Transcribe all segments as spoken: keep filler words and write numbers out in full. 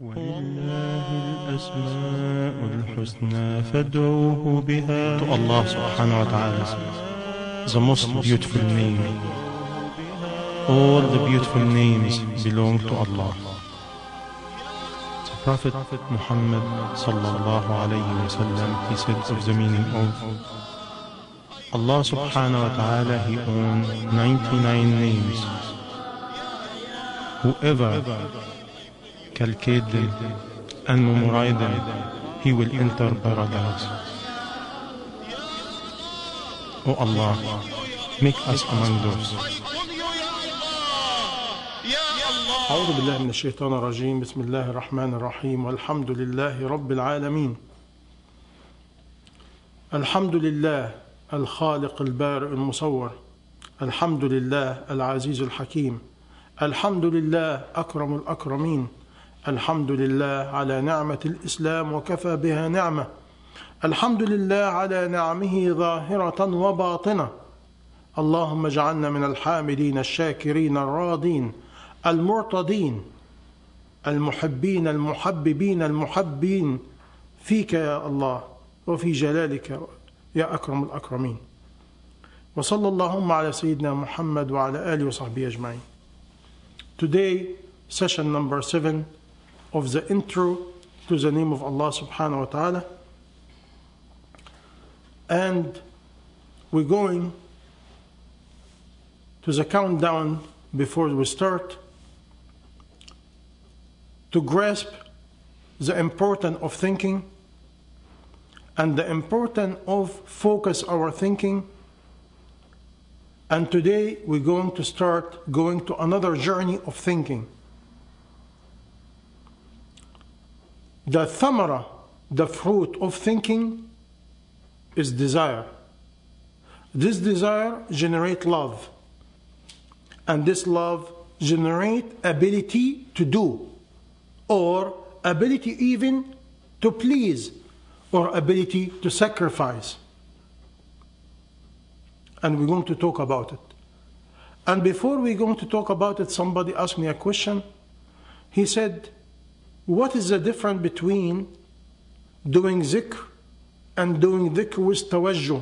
ولله الأسماء الحسنى فادعوه بها. To Allah subhanahu wa ta'ala, the most beautiful name. All the beautiful names belong to Allah. The Prophet Muhammad sallallahu alayhi wa sallam, he said of the meaning of Allah subhanahu wa ta'ala, he owns ninety-nine names. Whoever calculate them and memorize them, he will enter paradise. Oh Allah, make us among those. أعوذ بالله من الشيطان الرجيم. بسم الله الرحمن الرحيم. والحمد لله رب العالمين. الحمد لله الخالق البارئ المصور. الحمد لله العزيز الحكيم. الحمد لله أكرم الأكرمين. الحمد لله على نعمة الإسلام وكفى بها نعمة. الحمد لله على نعمه ظاهرة وباطنة. اللهم اجعلنا من الحامدين الشاكرين الراضين المرتضين المحبين المحببين المحبين فيك يا الله وفي جلالك يا أكرم الأكرمين. وصلى اللهم على سيدنا محمد وعلى آله وصحبه أجمعين. Today, session number seven of the intro to the name of Allah subhanahu wa ta'ala. And we're going to the countdown before we start to grasp the importance of thinking and the importance of focus our thinking. And today we're going to start going to another journey of thinking. The thamara, the fruit of thinking, is desire. This desire generates love. And this love generates ability to do, or ability even to please, or ability to sacrifice. And we're going to talk about it. And before we're going to talk about it, somebody asked me a question. He said, what is the difference between doing zikr and doing dhikr with tawajjuh?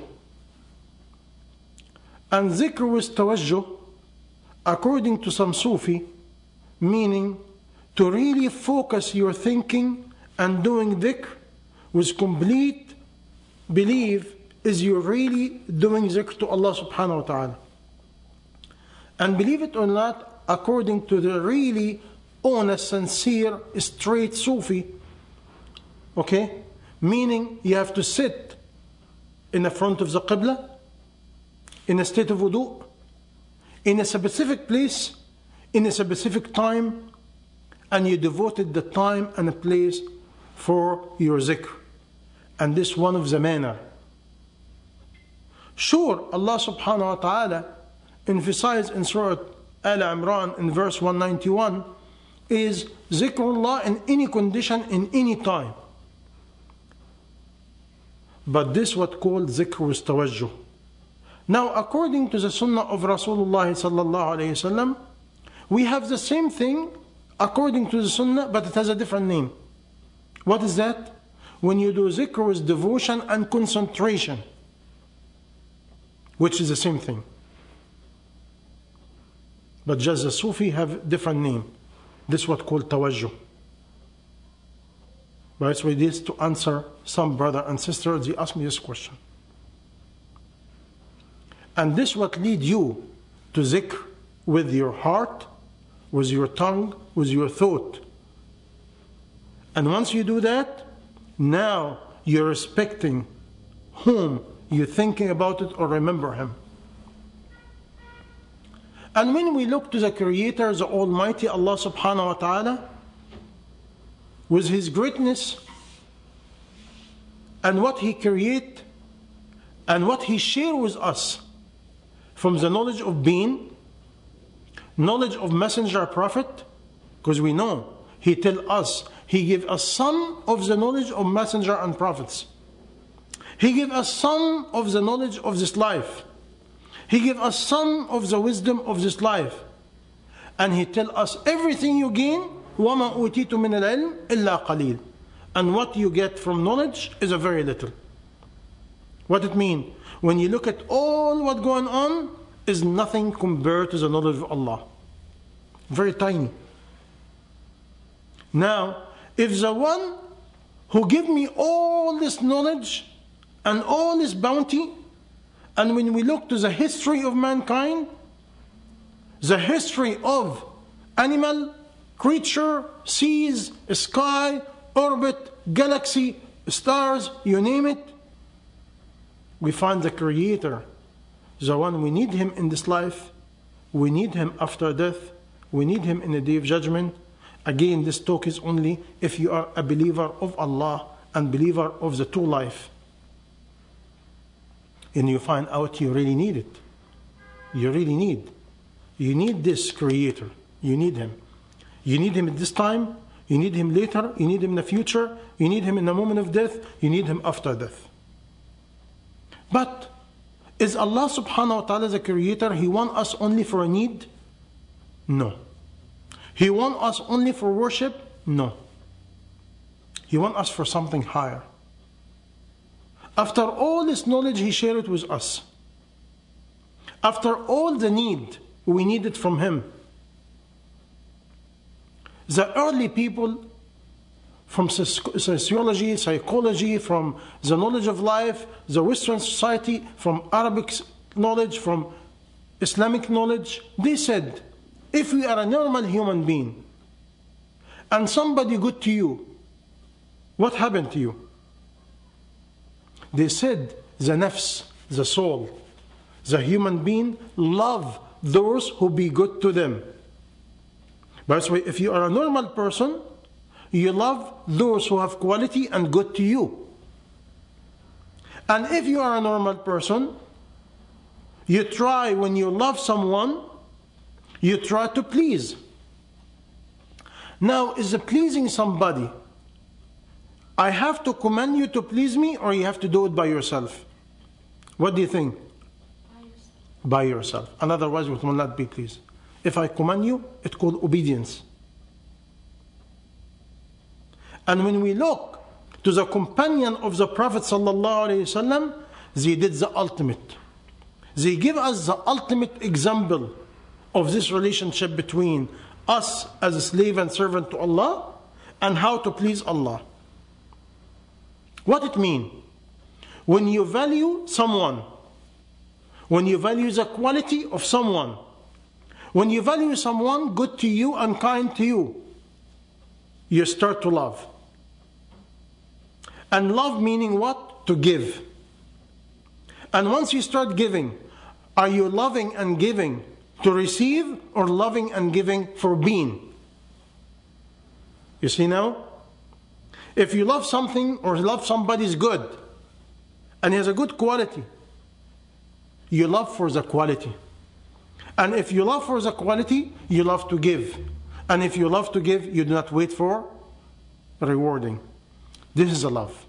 And zikr with tawajjuh, according to some Sufi, meaning to really focus your thinking and doing dhikr with complete belief, is you're really doing zikr to Allah subhanahu wa ta'ala. And believe it or not, according to the really honest, sincere, straight Sufi, okay, meaning you have to sit in the front of the Qibla, in a state of wudu, in a specific place, in a specific time, and you devoted the time and a place for your zikr. And this one of the manner. Sure, Allah subhanahu wa ta'ala emphasized in Surah Al-Imran in verse one ninety-one is zikrullah in any condition, in any time. But this what called zikr with tawajjuh. Now, according to the sunnah of Rasulullah sallallahu alayhi wasallam, we have the same thing according to the sunnah, but it has a different name. What is that? When you do zikr with devotion and concentration, which is the same thing. But just the Sufi have different name. This is what called tawajjuh. But it's with this to answer some brother and sister, they asked me this question. And this what lead you to zikr with your heart, with your tongue, with your thought. And once you do that, now you're respecting whom you're thinking about it or remember him. And when we look to the Creator, the Almighty Allah subhanahu wa ta'ala, with His greatness and what He create and what He share with us from the knowledge of being, knowledge of messenger prophet, because we know He tell us, He give us some of the knowledge of messenger and prophets. He give us some of the knowledge of this life. He give us some of the wisdom of this life. And He tell us everything you gain وَمَا أُوتِيتُ مِنَ الْعِلْمِ إِلَّا قَلِيلٌ. And what you get from knowledge is a very little. What it means? When you look at all what's going on, is nothing compared to the knowledge of Allah. Very tiny. Now, if the one who give me all this knowledge and all this bounty, and when we look to the history of mankind, the history of animal, creature, seas, sky, orbit, galaxy, stars, you name it, we find the Creator, the one we need Him in this life, we need Him after death, we need Him in the day of judgment. Again, this talk is only if you are a believer of Allah and believer of the true life. And you find out you really need it. You really need. You need this Creator. You need Him. You need Him at this time. You need Him later. You need Him in the future. You need Him in the moment of death. You need Him after death. But is Allah subhanahu wa ta'ala the Creator? He wants us only for a need? No. He wants us only for worship? No. He wants us for something higher. After all this knowledge, He shared it with us. After all the need we needed from Him. The early people, from sociology, psychology, from the knowledge of life, the Western society, from Arabic knowledge, from Islamic knowledge, they said, if we are a normal human being and somebody good to you, what happened to you? They said the nafs, the soul, the human being love those who be good to them. By the way, if you are a normal person, you love those who have quality and good to you. And if you are a normal person, you try, when you love someone, you try to please. Now, is it pleasing somebody? I have to command you to please me, or you have to do it by yourself? What do you think? By yourself. By yourself. And otherwise, it will not be pleased. If I command you, it's called obedience. And when we look to the companion of the Prophet sallallahu alaihi wasallam, they did the ultimate. They give us the ultimate example of this relationship between us as a slave and servant to Allah and how to please Allah. What it means? When you value someone, when you value the quality of someone, when you value someone good to you and kind to you, you start to love. And love meaning what? To give. And once you start giving, are you loving and giving to receive, or loving and giving for being? You see now? If you love something or love somebody's good, and he has a good quality, you love for the quality. And if you love for the quality, you love to give. And if you love to give, you do not wait for rewarding. This is a love.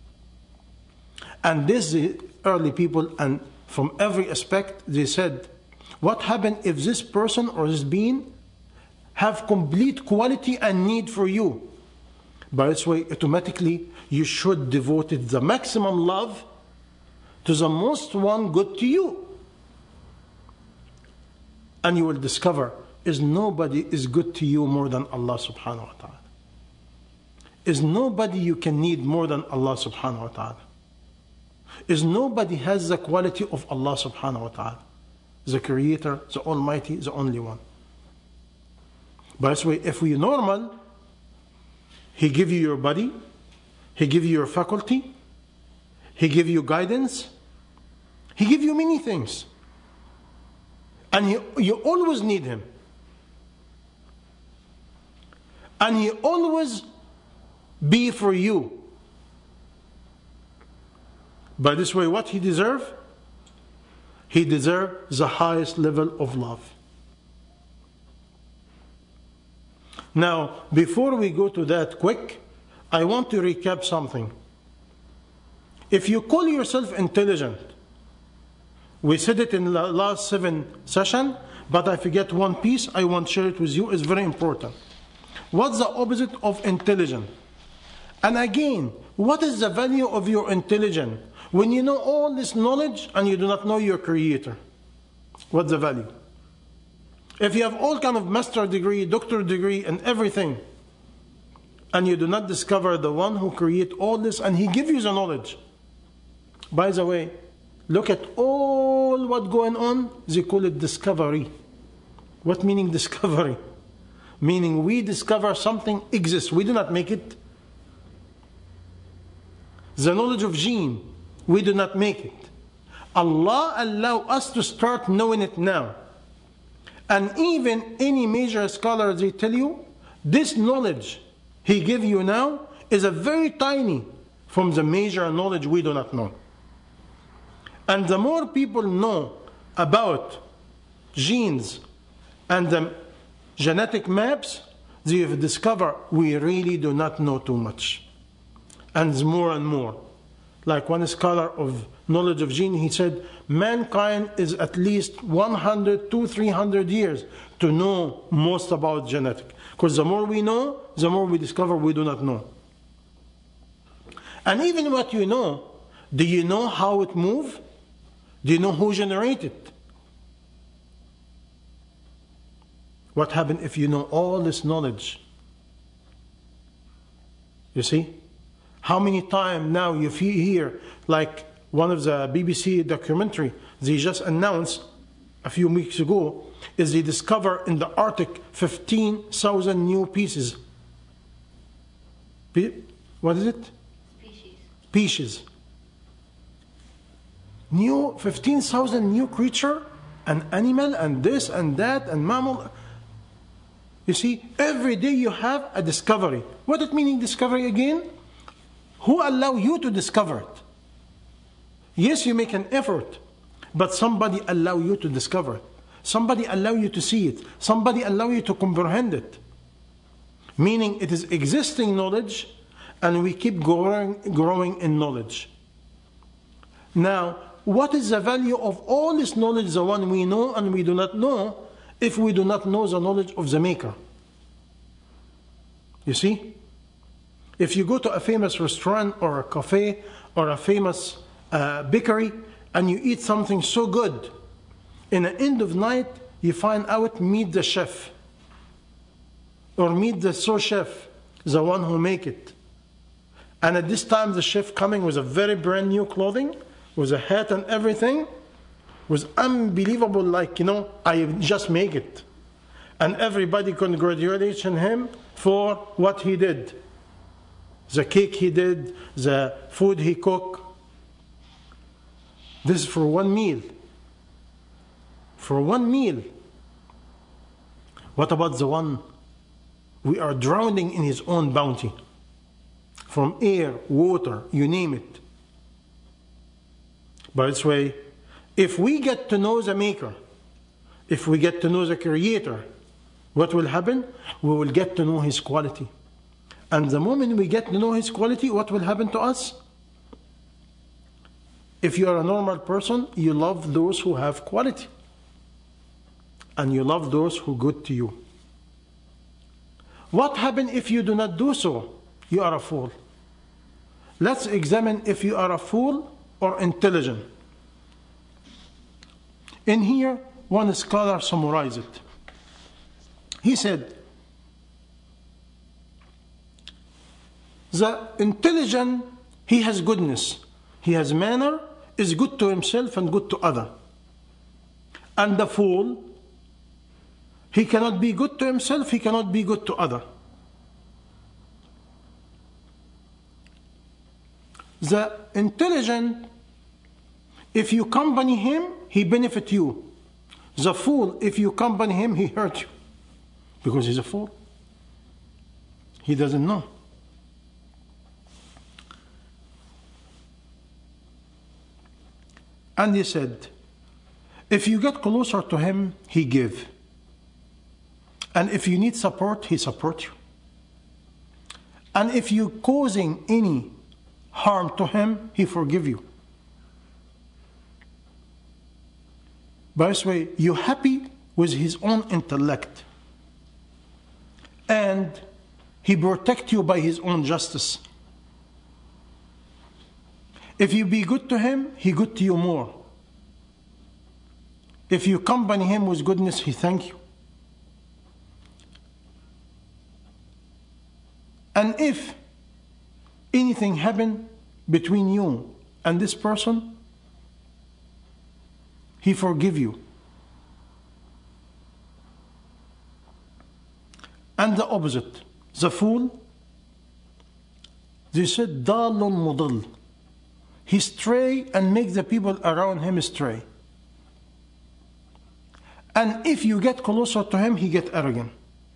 And this, the early people, and from every aspect, they said, what happens if this person or this being have complete quality and need for you? By this way, automatically, you should devote it the maximum love to the most one good to you. And you will discover, is nobody is good to you more than Allah subhanahu wa ta'ala. Is nobody you can need more than Allah subhanahu wa ta'ala. Is nobody has the quality of Allah subhanahu wa ta'ala. The Creator, the Almighty, the only one. By this way, if we normal, He give you your body, He give you your faculty, He give you guidance, He give you many things. And he, you always need Him. And He always be for you. By this way, what He deserves? He deserves the highest level of love. Now, before we go to that quick, I want to recap something. If you call yourself intelligent, we said it in the last seven session, but I forget one piece, I want to share it with you, it's very important. What's the opposite of intelligent? And again, what is the value of your intelligence when you know all this knowledge and you do not know your creator? What's the value? If you have all kind of master degree, doctor degree and everything, and you do not discover the one who created all this and he gives you the knowledge. By the way, look at all what going on, they call it discovery. What meaning discovery? Meaning we discover something exists, we do not make it. The knowledge of gene, we do not make it. Allah allow us to start knowing it now. And even any major scholar, they tell you, this knowledge He give you now is a very tiny from the major knowledge we do not know. And the more people know about genes and the genetic maps, they have discovered we really do not know too much. And more and more. Like one scholar of knowledge of gene, he said, mankind is at least one hundred to three hundred years to know most about genetic. Because the more we know, the more we discover we do not know. And even what you know, do you know how it moves? Do you know who generated it? What happens if you know all this knowledge? You see? How many times now you hear, like one of the B B C documentary, they just announced a few weeks ago, is they discover in the Arctic fifteen thousand new pieces. What is it? Species. Species. New fifteen thousand new creature, an animal, and this and that, and mammal. You see, every day you have a discovery. What it meaning discovery again? Who allow you to discover it? Yes, you make an effort, but somebody allow you to discover it. Somebody allow you to see it. Somebody allow you to comprehend it. Meaning it is existing knowledge, and we keep growing, growing in knowledge. Now, what is the value of all this knowledge, the one we know and we do not know, if we do not know the knowledge of the Maker? You see? If you go to a famous restaurant or a cafe or a famous uh, bakery and you eat something so good, in the end of night you find out, meet the chef or meet the sous chef, the one who make it. And at this time the chef coming with a very brand new clothing, with a hat and everything, was unbelievable, like, you know, I just make it. And everybody congratulates him for what he did. The cake he did, the food he cooked. This is for one meal. For one meal. What about the one we are drowning in his own bounty? From air, water, you name it. By this way, if we get to know the Maker, if we get to know the Creator, what will happen? We will get to know His quality. And the moment we get to know His quality, what will happen to us? If you are a normal person, you love those who have quality. And you love those who are good to you. What happens if you do not do so? You are a fool. Let's examine if you are a fool or intelligent. In here, one scholar summarized it. He said, the intelligent, he has goodness. He has manner, is good to himself and good to other. And the fool, he cannot be good to himself, he cannot be good to other. The intelligent, if you accompany him, he benefit you. The fool, if you accompany him, he hurt you. Because he's a fool. He doesn't know. And he said, if you get closer to him, he give. And if you need support, he support you. And if you causing any harm to him, he forgive you. By this way, you're happy with his own intellect. And He protects you by His own justice. If you be good to Him, He good to you more. If you accompany Him with goodness, He thank you. And if anything happen between you and this person, He forgive you. And the opposite, the fool, they said, Dalun mudil. He stray and make the people around him stray. And if you get closer to him, he get arrogant.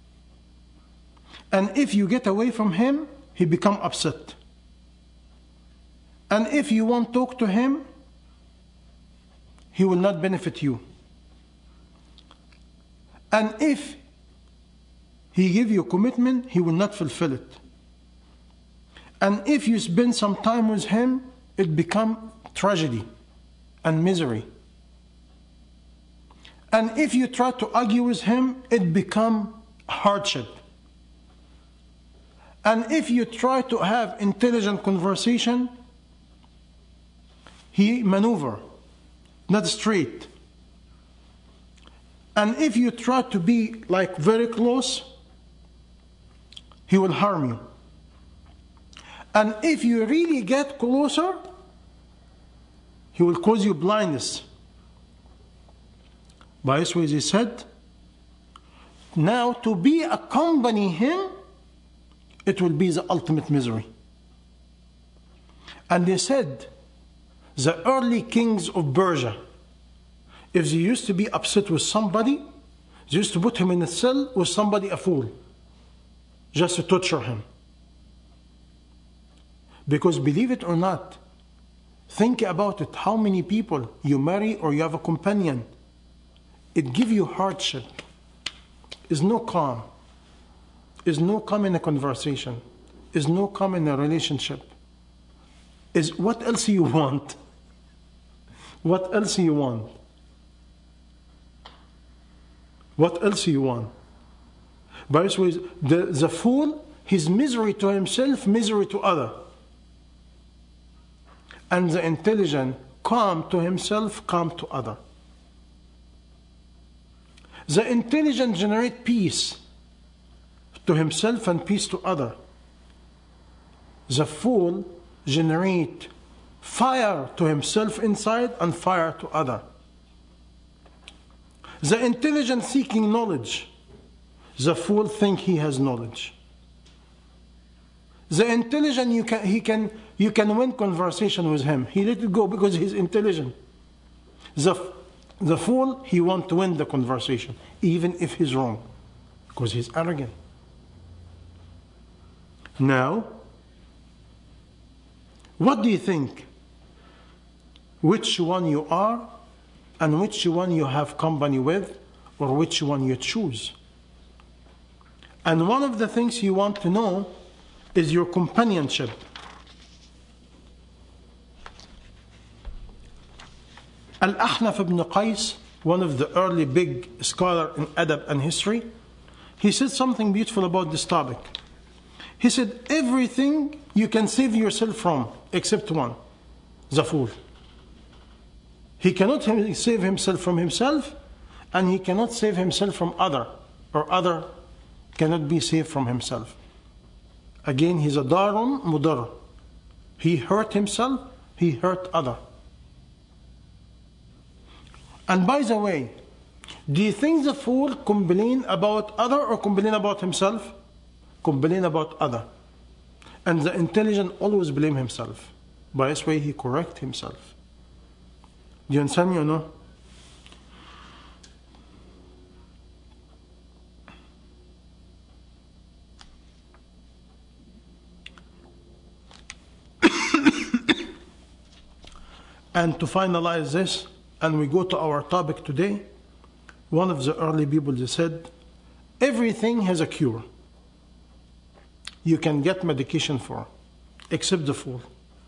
And if you get away from him, he become upset. And if you won't talk to him, he will not benefit you. And if he give you commitment, he will not fulfill it. And if you spend some time with him, it become tragedy and misery. And if you try to argue with him, it become hardship. And if you try to have intelligent conversation, he maneuver, not straight. And if you try to be like very close, he will harm you. And if you really get closer, he will cause you blindness. By this way, he said, now to be accompany him, it will be the ultimate misery. And they said, the early kings of Persia, if they used to be upset with somebody, they used to put him in a cell with somebody, a fool, just to torture him. Because believe it or not, think about it, how many people you marry or you have a companion, it gives you hardship. Is no calm. Is no calm in a conversation. Is no calm in a relationship. Is what else you want? What else you want? What else you want? By this way, the, the fool, his misery to himself, misery to other. And the intelligent, calm to himself, calm to other. The intelligent generate peace to himself and peace to other. The fool generate fire to himself inside and fire to other. The intelligent seeking knowledge. The fool think he has knowledge. The intelligent, you can, he can, you can win conversation with him. He let it go because he's intelligent. The, the fool, he want to win the conversation, even if he's wrong, because he's arrogant. Now, what do you think? Which one you are, and which one you have company with, or which one you choose? And one of the things you want to know is your companionship. Al-Ahnaf ibn Qais, one of the early big scholar in adab and history, he said something beautiful about this topic. He said, everything you can save yourself from except one, the fool. He cannot save himself from himself, and he cannot save himself from other, or other cannot be saved from himself. Again, he's a darun mudar. He hurt himself, he hurt other. And by the way, do you think the fool complain about other or complain about himself? Complain about other. And the intelligent always blame himself. By this way, he correct himself. Do you understand me or no? And to finalize this, and we go to our topic today, one of the early people, they said, everything has a cure. You can get medication for, except the fool.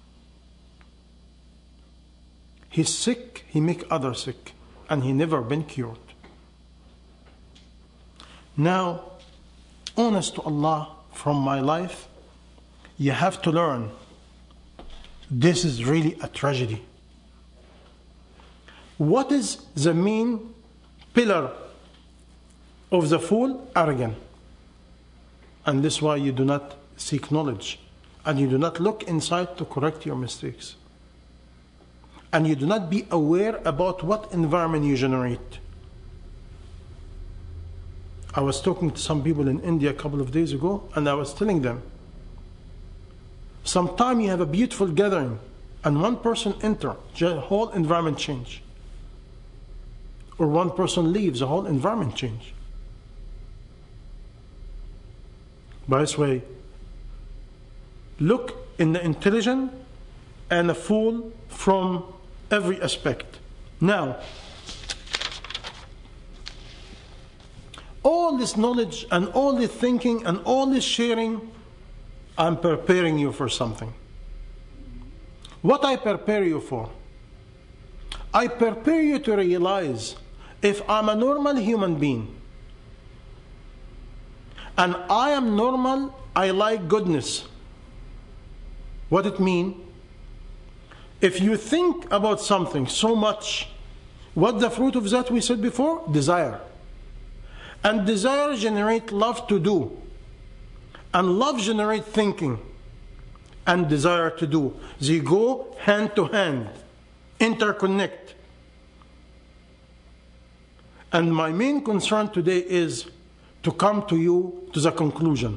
He's sick, he make others sick, and he never been cured. Now, honest to Allah, from my life, you have to learn this is really a tragedy. What is the main pillar of the fool? Arrogant. And this is why you do not seek knowledge, and you do not look inside to correct your mistakes, and you do not be aware about what environment you generate. I was talking to some people in India a couple of days ago, and I was telling them, sometime you have a beautiful gathering and one person enter, the whole environment change. Or one person leaves, the whole environment change. By this way, look in the intelligent and a fool from every aspect. Now, all this knowledge and all this thinking and all this sharing, I'm preparing you for something. What I prepare you for? I prepare you to realize if I'm a normal human being and I am normal, I like goodness. What it mean? If you think about something so much, what the fruit of that we said before? Desire. And desire generate love to do. And love generate thinking. And desire to do. They go hand to hand. Interconnect. And my main concern today is to come to you to the conclusion.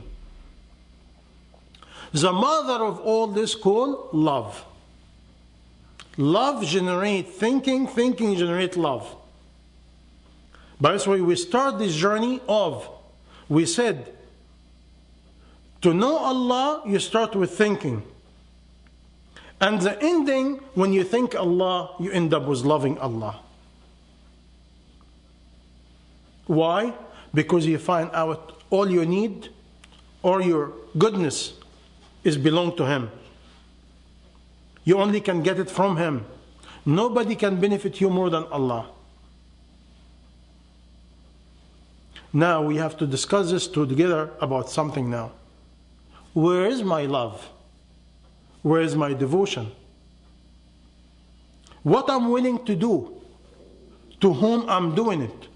The mother of all this called love. Love generate thinking, thinking generate love. By this way, we start this journey of, we said, to know Allah, you start with thinking. And the ending, when you think Allah, you end up with loving Allah. Why? Because you find out all you need or your goodness is belong to Him. You only can get it from Him. Nobody can benefit you more than Allah. Now we have to discuss this together about something now. Where is my love? Where is my devotion? What I'm willing to do, to whom I'm doing it.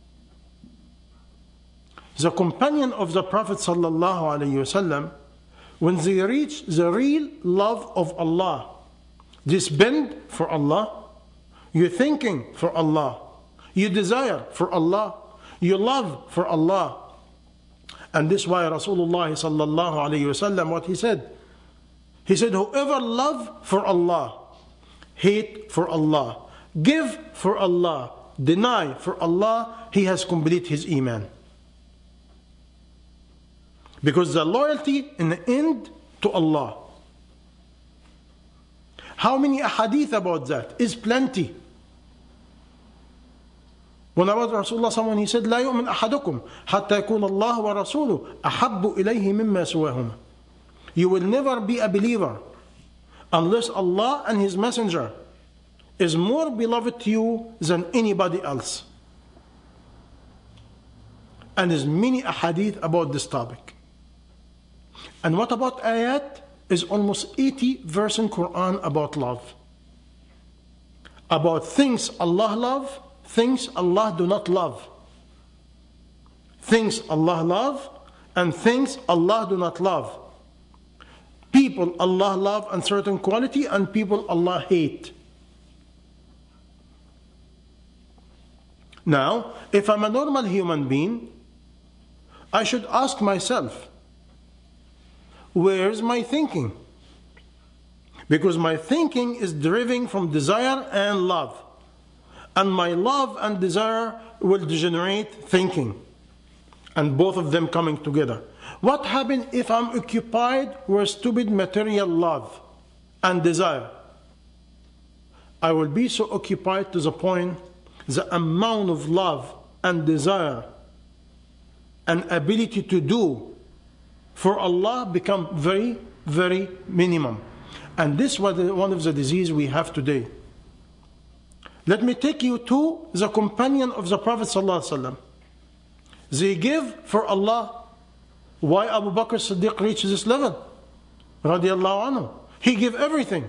The companion of the Prophet sallallahu alaihi wasallam, when they reach the real love of Allah, this bend for Allah, you're thinking for Allah, you desire for Allah, you love for Allah. And this is why Rasulullah sallallahu alaihi wasallam, what he said, he said, whoever love for Allah, hate for Allah, give for Allah, deny for Allah, he has completed his iman. Because the loyalty in the end to Allah. How many ahadith about that? Is plenty. When about Rasulullah, someone he said, لا يؤمن أحدكم حتى يكون الله ورسوله أحب إليه مما سواهما. You will never be a believer unless Allah and His Messenger is more beloved to you than anybody else. And there's many ahadith about this topic. And what about ayat? Is almost eighty verse in Quran about love. About things Allah love, things Allah do not love. Things Allah love and things Allah do not love. People Allah love and certain quality and people Allah hate. Now, if I'm a normal human being, I should ask myself, where's my thinking? Because my thinking is deriving from desire and love. And my love and desire will generate thinking. And both of them coming together. What happens if I'm occupied with stupid material love and desire? I will be so occupied to the point the amount of love and desire and ability to do for Allah become very, very minimum. And this was one of the diseases we have today. Let me take you to the companion of the Prophet ﷺ. They give for Allah Why Abu Bakr Siddiq reached this level? Radiallahu anhu. He gave everything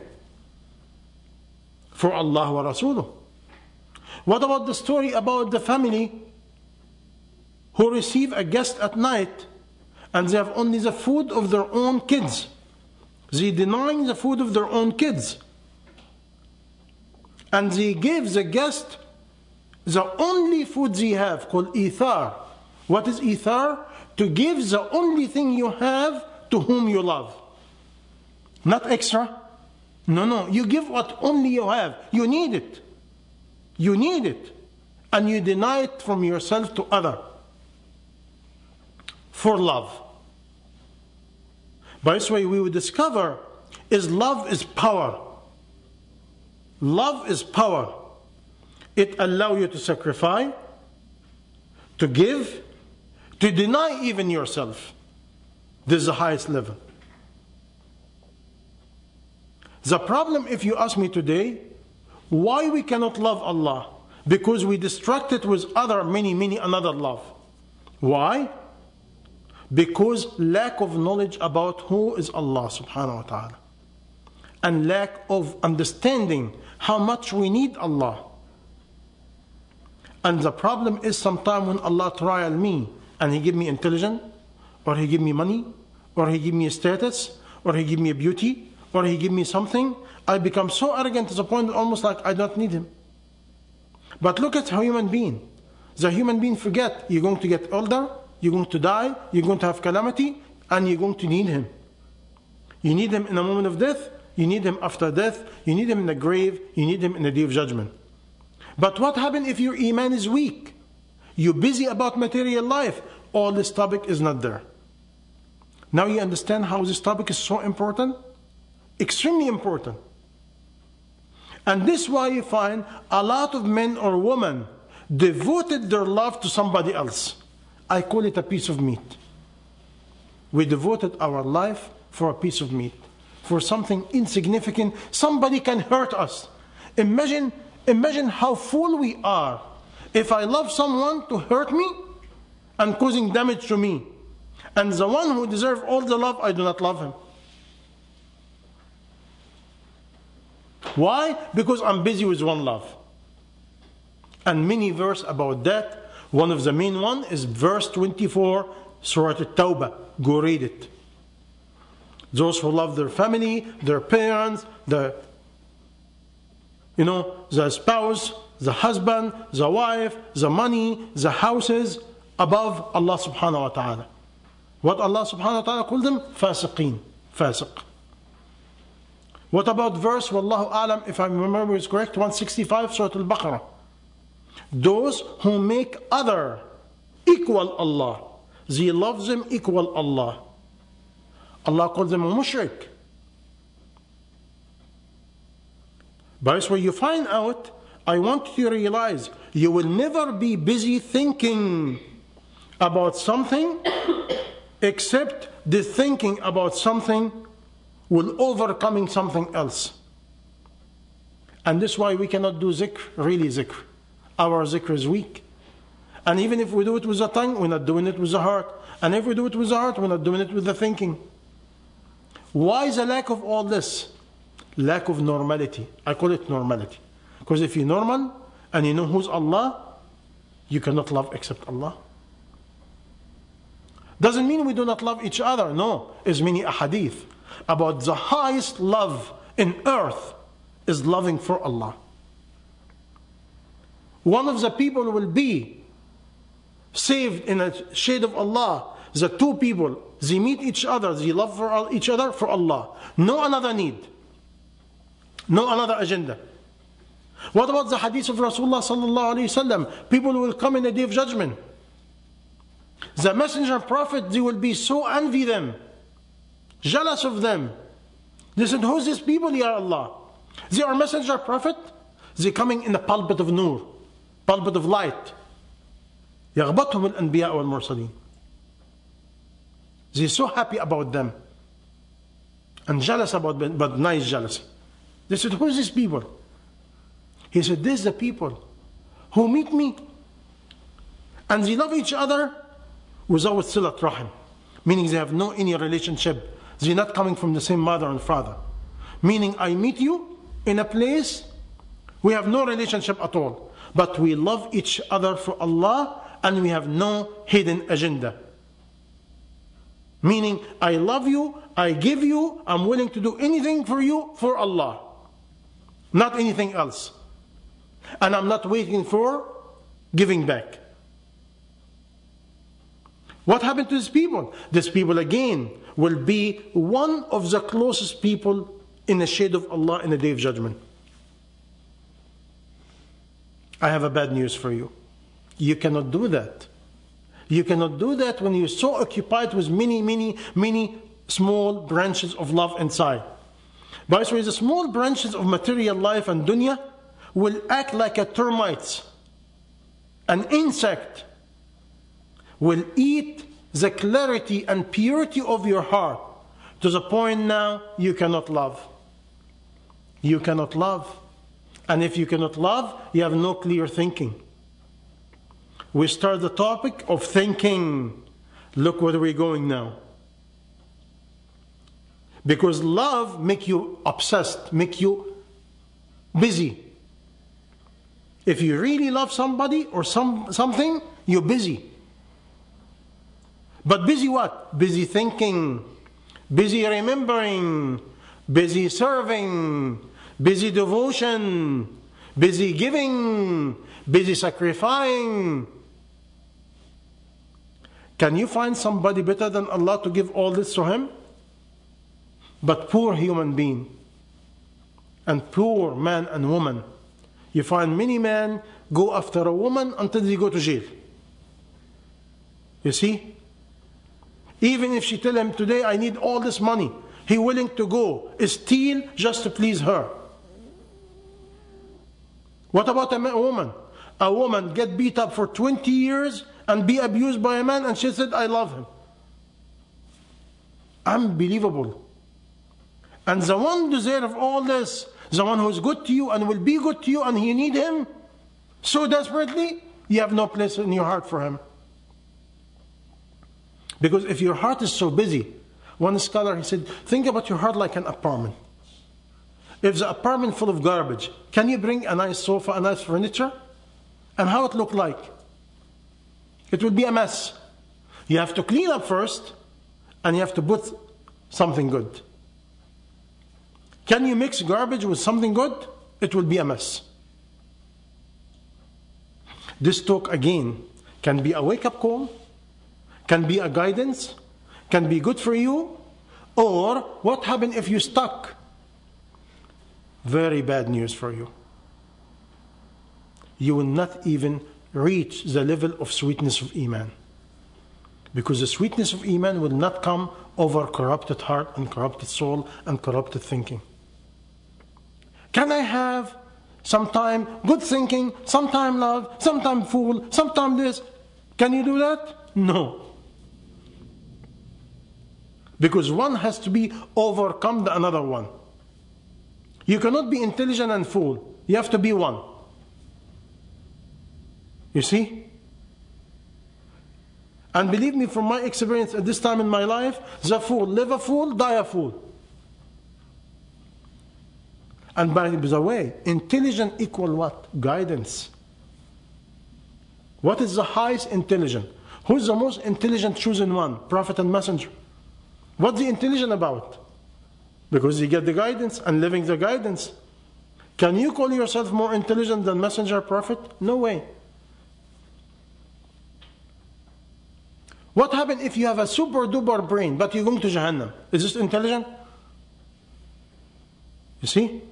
for Allah wa Rasuluh. What about the story about the family who receive a guest at night and they have only the food of their own kids? They denying the food of their own kids. And they give the guest the only food they have, called ithar. What is ithar? To give the only thing you have to whom you love. Not extra. No, no. You give what only you have. You need it. You need it. And you deny it from yourself to other. For love. By this way, we will discover is love is power. Love is power. It allows you to sacrifice, to give, to deny even yourself. This is the highest level. The problem, if you ask me today, why we cannot love Allah? Because we distracted with other many, many another love. Why? Because lack of knowledge about who is Allah subhanahu wa ta'ala. And lack of understanding how much we need Allah. And the problem is sometimes when Allah trial me and He give me intelligence, or He give me money, or He give me a status, or He give me a beauty, or He give me something, I become so arrogant to the point that almost like I don't need Him. But look at how human being. The human being forget you're going to get older, you're going to die, you're going to have calamity, and you're going to need Him. You need Him in a moment of death, you need Him after death, you need Him in the grave, you need Him in the day of judgment. But what happens if your iman is weak? You're busy about material life. All this topic is not there. Now you understand how this topic is so important? Extremely important. And this is why you find a lot of men or women devoted their love to somebody else. I call it a piece of meat. We devoted our life for a piece of meat. For something insignificant. Somebody can hurt us. Imagine Imagine how fool we are if I love someone to hurt me and causing damage to me. And the one who deserves all the love, I do not love him. Why? Because I'm busy with one love. And many verses about that. One of the main one is verse twenty-four, Surah At-Tawbah. Go read it. Those who love their family, their parents, the You know, the spouse, the husband, the wife, the money, the houses above Allah subhanahu wa ta'ala. What Allah subhanahu wa ta'ala called them? Fasiqeen. Fasiq. What about verse, Wallahu A'lam, if I remember it's correct, one sixty-five, Surah Al-Baqarah. Those who make other equal Allah. They love them equal Allah. Allah called them a mushrik. By this way you find out, I want you to realize, you will never be busy thinking about something except the thinking about something will overcoming something else. And this is why we cannot do zikr, really zikr. Our zikr is weak. And even if we do it with the tongue, we're not doing it with the heart. And if we do it with the heart, we're not doing it with the thinking. Why is the lack of all this? Lack of normality. I call it normality. Because if you're normal and you know who's Allah, you cannot love except Allah. Doesn't mean we do not love each other. No. There's many ahadith about the highest love in earth is loving for Allah. One of the people will be saved in a shade of Allah. The two people, they meet each other, they love for each other for Allah. No another need. No another agenda. What about the hadith of Rasulullah sallallahu alayhi wasallam? People will come in the day of judgment. The messenger prophet, they will be so envy them, jealous of them. They said, who's these people, Ya Allah? They are messenger prophet. They coming in the pulpit of nur, pulpit of light. يغبطهم الأنبياء والمرسلين. They're so happy about them and jealous about them, but nice jealousy. They said, who is these people? He said, these are the people who meet me and they love each other without silat rahim. meaning they have no any relationship. They're not coming from the same mother and father. Meaning I meet you in a place, we have no relationship at all, but we love each other for Allah and we have no hidden agenda. Meaning I love you, I give you, I'm willing to do anything for you for Allah, not anything else. And I'm not waiting for giving back. What happened to these people? These people again will be one of the closest people in the shade of Allah in the Day of Judgment. I have a bad news for you. You cannot do that. You cannot do that when you're so occupied with many, many, many small branches of love inside. By the way, the small branches of material life and dunya will act like a termite. An insect will eat the clarity and purity of your heart to the point now you cannot love. You cannot love. And if you cannot love, you have no clear thinking. We start the topic of thinking. Look where we're going now. Because love make you obsessed, make you busy. If you really love somebody or some something, you're busy. But busy what? Busy thinking, busy remembering, busy serving, busy devotion, busy giving, busy sacrificing. Can you find somebody better than Allah to give all this to him? But poor human being and poor man and woman. You find many men go after a woman until they go to jail. You see? Even if she tell him today, I need all this money, he willing to go steal just to please her. What about a woman? A woman get beat up for twenty years and be abused by a man and she said, I love him. Unbelievable. And the one deserve all this, the one who is good to you and will be good to you and you need him so desperately, you have no place in your heart for him. Because if your heart is so busy, one scholar, he said, think about your heart like an apartment. If the apartment full of garbage, can you bring a nice sofa, a nice furniture? And how it look like? It would be a mess. You have to clean up first, and you have to put something good. Can you mix garbage with something good? It will be a mess. This talk again can be a wake-up call, can be a guidance, can be good for you, or what happens if you stuck? Very bad news for you. You will not even reach the level of sweetness of Iman. Because the sweetness of Iman will not come over corrupted heart and corrupted soul and corrupted thinking. Can I have sometime good thinking, sometime love, sometime fool, sometime this? Can you do that? No. Because one has to be overcome the another one. You cannot be intelligent and fool. You have to be one. You see? And believe me, from my experience at this time in my life, the fool, live a fool, die a fool. And by the way, intelligent equal what? Guidance. What is the highest intelligent? Who is the most intelligent chosen one? Prophet and messenger. What's he intelligent about? Because he get the guidance and living the guidance. Can you call yourself more intelligent than messenger, prophet? No way. What happens if you have a super duper brain but you're going to Jahannam? Is this intelligent? You see?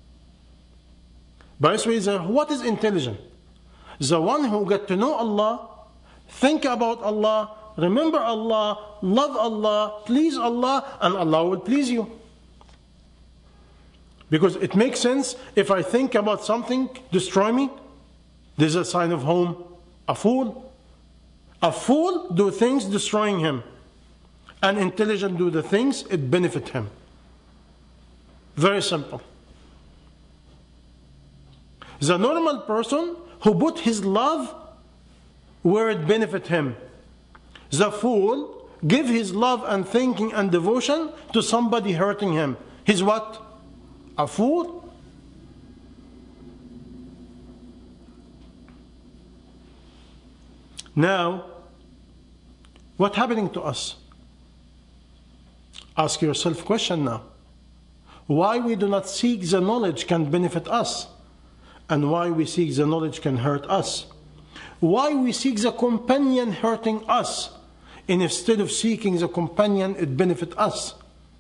By the way, what is intelligent? The one who get to know Allah, think about Allah, remember Allah, love Allah, please Allah, and Allah will please you. Because it makes sense, if I think about something destroy me, this is a sign of whom? A fool. A fool do things destroying him. An intelligent do the things it benefit him. Very simple. The normal person who put his love where it benefit him. The fool give his love and thinking and devotion to somebody hurting him. He's what? A fool? Now, what's happening to us? Ask yourself a question now. Why we do not seek the knowledge can benefit us, and why we seek the knowledge can hurt us? Why we seek the companion hurting us, and instead of seeking the companion, it benefits us?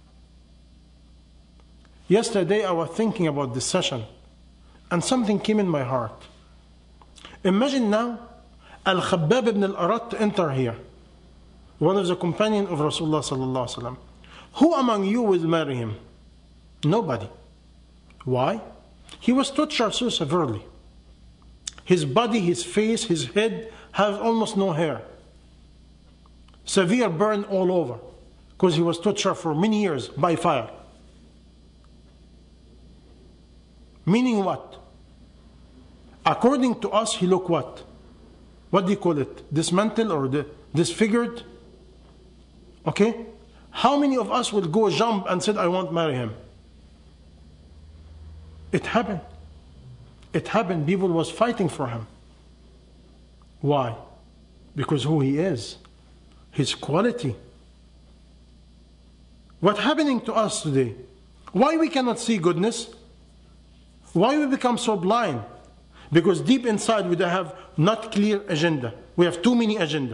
Yesterday I was thinking about this session, and something came in my heart. Imagine now Al-Khabbab ibn al-Arat to enter here, one of the companions of Rasulullah sallallahu alaihi wasallam. Who among you will marry him? Nobody. Why? He was tortured so severely. His body, his face, his head have almost no hair. Severe burn all over, because he was tortured for many years by fire. Meaning what? According to us, he looked what? What do you call it? Dismantled or disfigured? Okay? How many of us will go jump and said, I won't marry him? It happened. It happened. People was fighting for him. Why? Because who he is. His quality. What's happening to us today? Why we cannot see goodness? Why we become so blind? Because deep inside we have not clear agenda. We have too many agenda.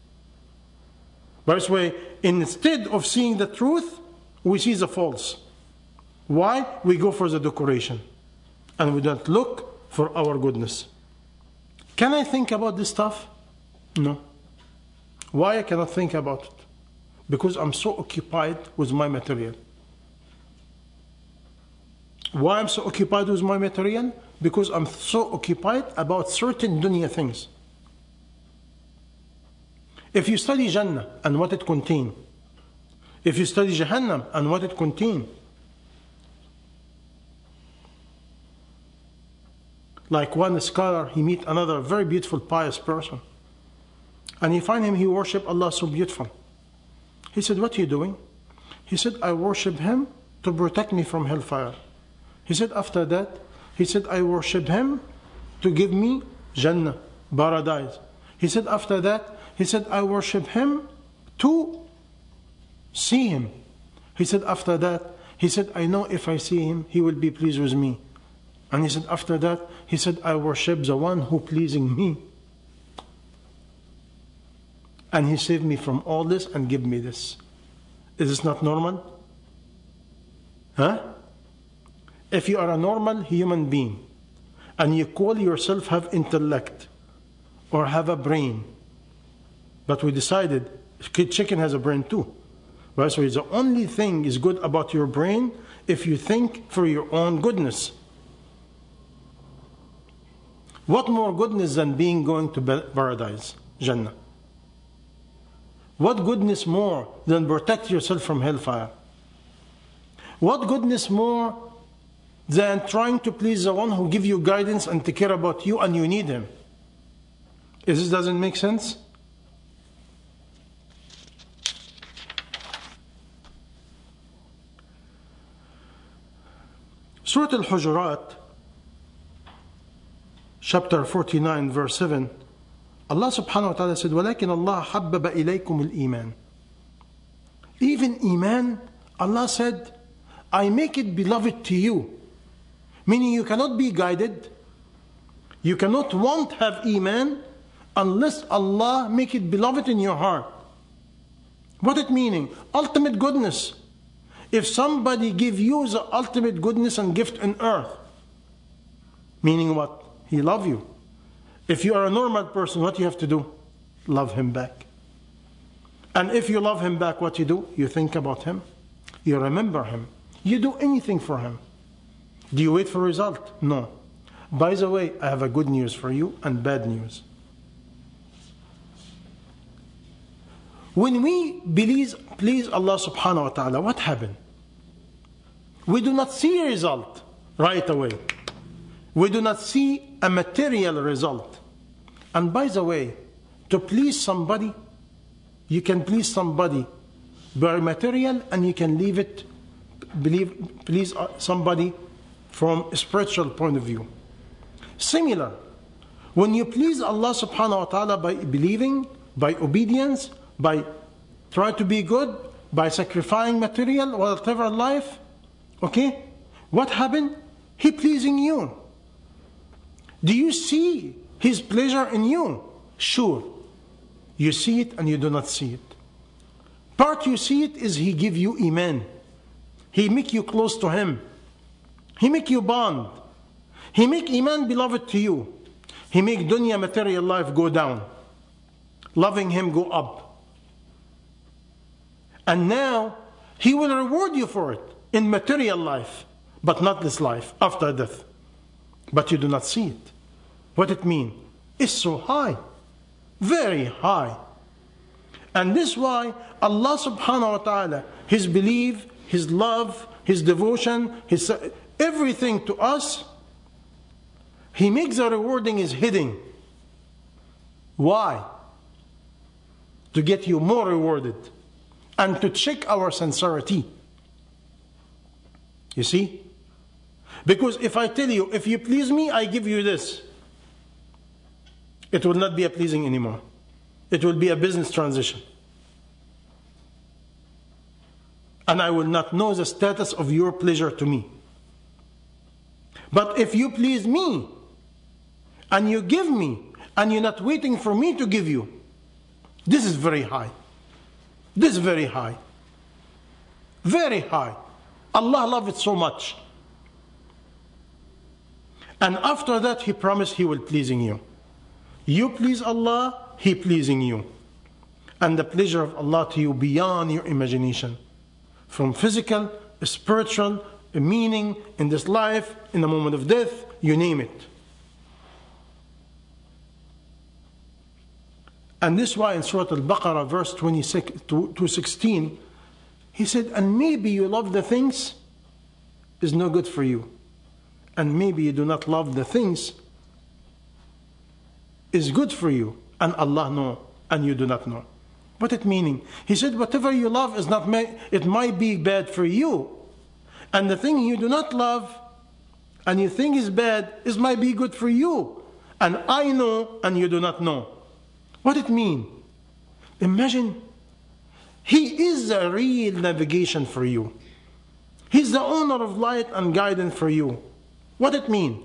By this way, instead of seeing the truth, we see the false. Why? We go for the decoration. And we don't look for our goodness. Can I think about this stuff? No. Why I cannot think about it? Because I'm so occupied with my material. Why I'm so occupied with my material? Because I'm so occupied about certain dunya things. If you study Jannah and what it contains, if you study Jahannam and what it contains, like one scholar, he meet another very beautiful, pious person, and he find him, he worship Allah so beautiful. He said, what are you doing? He said, I worship him to protect me from hellfire. He said, after that, he said, I worship him to give me Jannah, paradise. He said, after that, he said, I worship him to see him. He said, after that, he said, I know if I see him, he will be pleased with me. And he said, after that, he said, I worship the one who pleasing me. And he saved me from all this and give me this. Is this not normal? Huh? If you are a normal human being, and you call yourself have intellect, or have a brain, but we decided chicken has a brain too. Right? So the only thing is good about your brain if you think for your own goodness. What more goodness than being going to paradise, Jannah? What goodness more than protect yourself from hellfire? What goodness more than trying to please the one who give you guidance and take care about you and you need him? Is this doesn't make sense? Surah Al-Hujurat, chapter forty-nine, verse seven, Allah subhanahu wa ta'ala said, وَلَكِنَ اللَّهَ حَبَّبَ إِلَيْكُمُ الْإِيمَانِ. Even Iman, Allah said, I make it beloved to you. Meaning you cannot be guided, you cannot want to have Iman unless Allah make it beloved in your heart. What it meaning? Ultimate goodness. If somebody give you the ultimate goodness and gift on earth, meaning what? He love you. If you are a normal person, what you have to do? Love him back. And if you love him back, what you do? You think about him. You remember him. You do anything for him. Do you wait for result? No. By the way, I have a good news for you and bad news. When we please, please Allah subhanahu wa ta'ala, what happened? We do not see a result right away. We do not see a material result. And by the way, to please somebody, You can please somebody by material, and you can leave it, believe, please somebody from a spiritual point of view. Similar, when you please Allah subhanahu wa ta'ala by believing, by obedience, by try to be good, by sacrificing material, whatever life, okay, what happened? He pleasing you. Do you see His pleasure in you? Sure. You see it and you do not see it. Part you see it is He give you iman. He make you close to Him. He make you bond. He make iman beloved to you. He make dunya material life go down. Loving Him go up. And now He will reward you for it in material life, but not this life, after death. But you do not see it. What it mean? It's so high. Very high. And this is why Allah subhanahu wa ta'ala, His belief, His love, His devotion, His everything to us, He makes the rewarding is hidden. Why? To get you more rewarded and to check our sincerity. You see? Because if I tell you, if you please me, I give you this, it will not be a pleasing anymore. It will be a business transition. And I will not know the status of your pleasure to me. But if you please me, and you give me, and you're not waiting for me to give you, this is very high. This is very high. Very high. Allah loves it so much. And after that, He promised He will pleasing you. You please Allah, He pleasing you. And the pleasure of Allah to you beyond your imagination. From physical, spiritual, meaning in this life, in the moment of death, you name it. And this is why in Surah Al-Baqarah, verse twenty-six to sixteen, He said, and maybe you love the things is no good for you. And maybe you do not love the things is good for you. And Allah know, and you do not know. What it meaning? He said, whatever you love is not, it might be bad for you. And the thing you do not love, and you think is bad, is might be good for you. And I know, and you do not know. What it mean? Imagine, He is the real navigation for you. He's the owner of light and guidance for you. What it mean?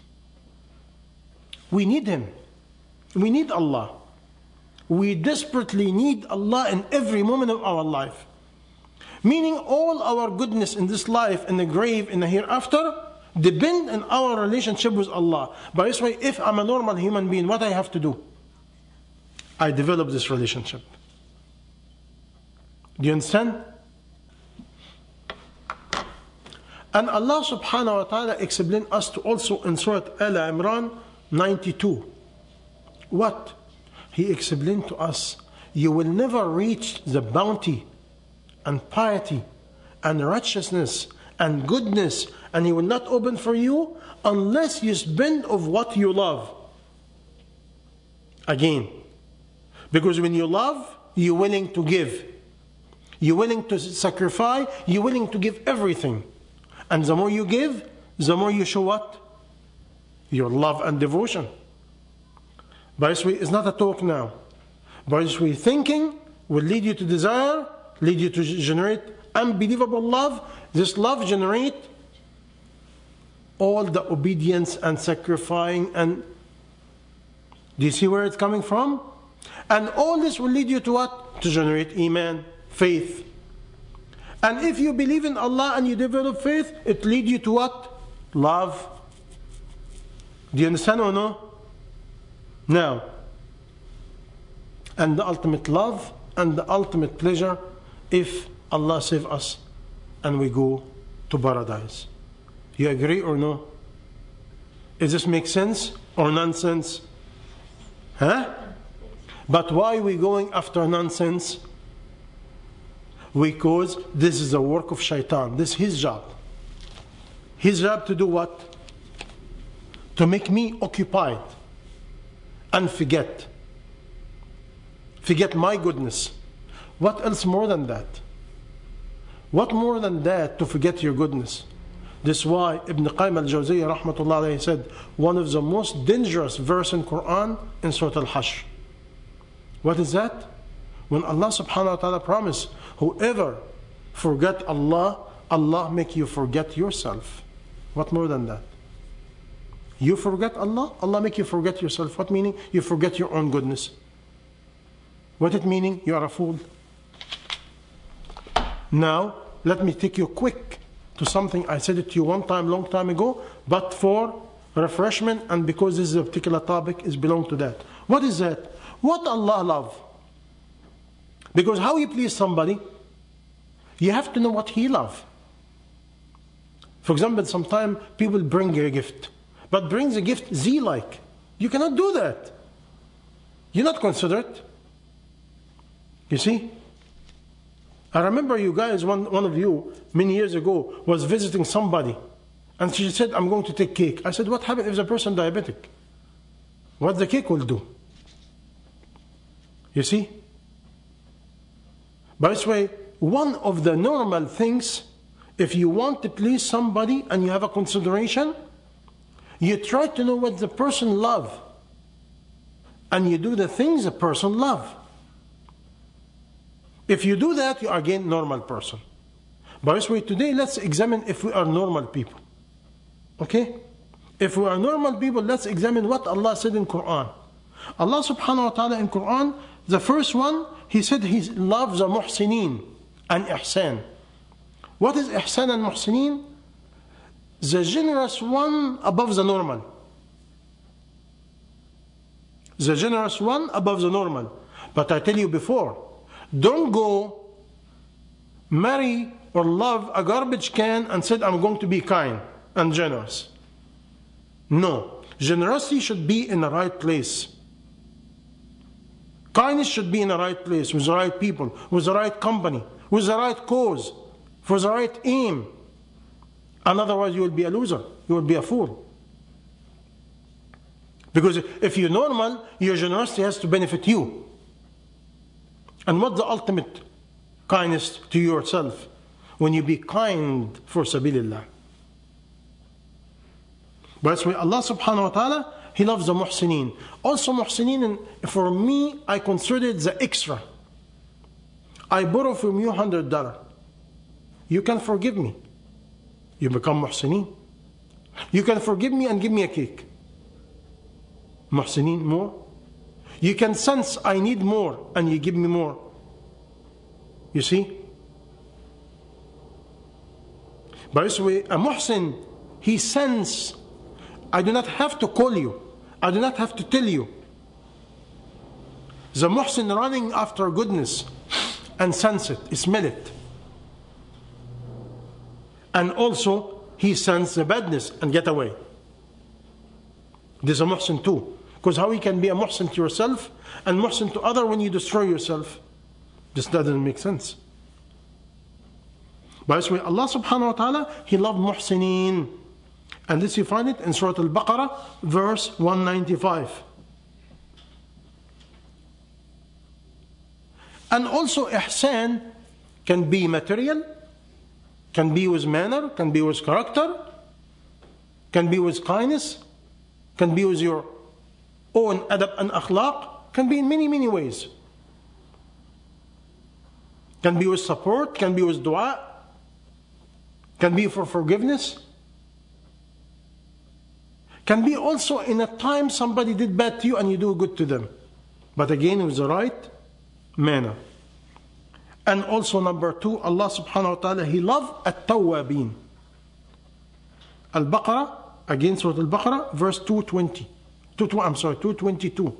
We need Him. We need Allah. We desperately need Allah in every moment of our life. Meaning all our goodness in this life, in the grave, in the hereafter, depend on our relationship with Allah. By this way, if I'm a normal human being, what I have to do? I develop this relationship. Do you understand? And Allah subhanahu wa ta'ala explained us to also in Surah Al-Imran ninety-two. What? He explained to us, you will never reach the bounty and piety and righteousness and goodness, and He will not open for you unless you spend of what you love. Again, because when you love, you're willing to give. You're willing to sacrifice. You're willing to give everything. And the more you give, the more you show what? Your love and devotion. By this way, it's not a talk now. By this way, thinking will lead you to desire, lead you to generate unbelievable love. This love generate all the obedience and sacrificing. And do you see where it's coming from? And all this will lead you to what? To generate iman, faith. And if you believe in Allah and you develop faith, it leads you to what? Love. Do you understand or no? Now, and the ultimate love and the ultimate pleasure if Allah save us and we go to paradise. You agree or no? Does this make sense or nonsense? Huh? But why are we going after nonsense? Because this is the work of shaitan. This is his job. His job to do what? To make me occupied and forget. Forget my goodness. What else more than that? What more than that to forget your goodness? This is why Ibn Qayyim al-Jawziyya rahmatullah alayhi said, one of the most dangerous verse in Quran in Surah Al-Hashr. What is that? When Allah subhanahu wa ta'ala promised, whoever forget Allah, Allah make you forget yourself. What more than that? You forget Allah, Allah make you forget yourself. What meaning? You forget your own goodness. What it meaning? You are a fool. Now, let me take you quick to something I said it to you one time, long time ago, but for refreshment and because this is a particular topic, is belong to that. What is that? What Allah love? Because how you please somebody, you have to know what He love. For example, sometimes people bring you a gift, but brings a gift Z-like. You cannot do that. You're not considerate. You see? I remember you guys, one, one of you, many years ago, was visiting somebody. And she said, I'm going to take cake. I said, what happens if the person diabetic? What the cake will do? You see? By this way, one of the normal things, if you want to please somebody and you have a consideration, you try to know what the person loves. And you do the things the person loves. If you do that, you are again normal person. By this way, today let's examine if we are normal people. Okay? If we are normal people, let's examine what Allah said in Quran. Allah subhanahu wa ta'ala in Quran, the first one, He said He loves the muhsineen and ihsan. What is ihsan and muhsineen? The generous one above the normal. The generous one above the normal. But I tell you before, don't go marry or love a garbage can and said, I'm going to be kind and generous. No. Generosity should be in the right place. Kindness should be in the right place, with the right people, with the right company, with the right cause, for the right aim. And otherwise you will be a loser. You will be a fool. Because if you're normal, your generosity has to benefit you. And what's the ultimate kindness to yourself? When you be kind for sabilillah. But that's why Allah subhanahu wa ta'ala, He loves the muhsineen. Also muhsineen, and for me, I consider it the extra. I borrow from you one hundred dollars. You can forgive me. You become muhsineen. You can forgive me and give me a cake. Muhsineen, more. You can sense I need more and you give me more. You see? By this way, a muhsin, he sense, I do not have to call you. I do not have to tell you. The muhsin running after goodness and sense it, smell it. And also, he sense the badness and get away. This is a muhsin too. Because how you can be a muhsin to yourself and muhsin to other when you destroy yourself? This doesn't make sense. By this way, Allah subhanahu wa ta'ala, He loved muhsineen. And this you find it in Surah Al-Baqarah, verse one ninety-five. And also ihsan can be material, can be with manner, can be with character, can be with kindness, can be with your own adab and akhlaq, can be in many, many ways. Can be with support, can be with dua, can be for forgiveness, can be also in a time somebody did bad to you and you do good to them. But again, with the right manner. And also number two, Allah subhanahu wa ta'ala, He loved at-tawwabin. Al-Baqarah, again Surah Al-Baqarah, verse two twenty. two, I'm sorry, two twenty-two.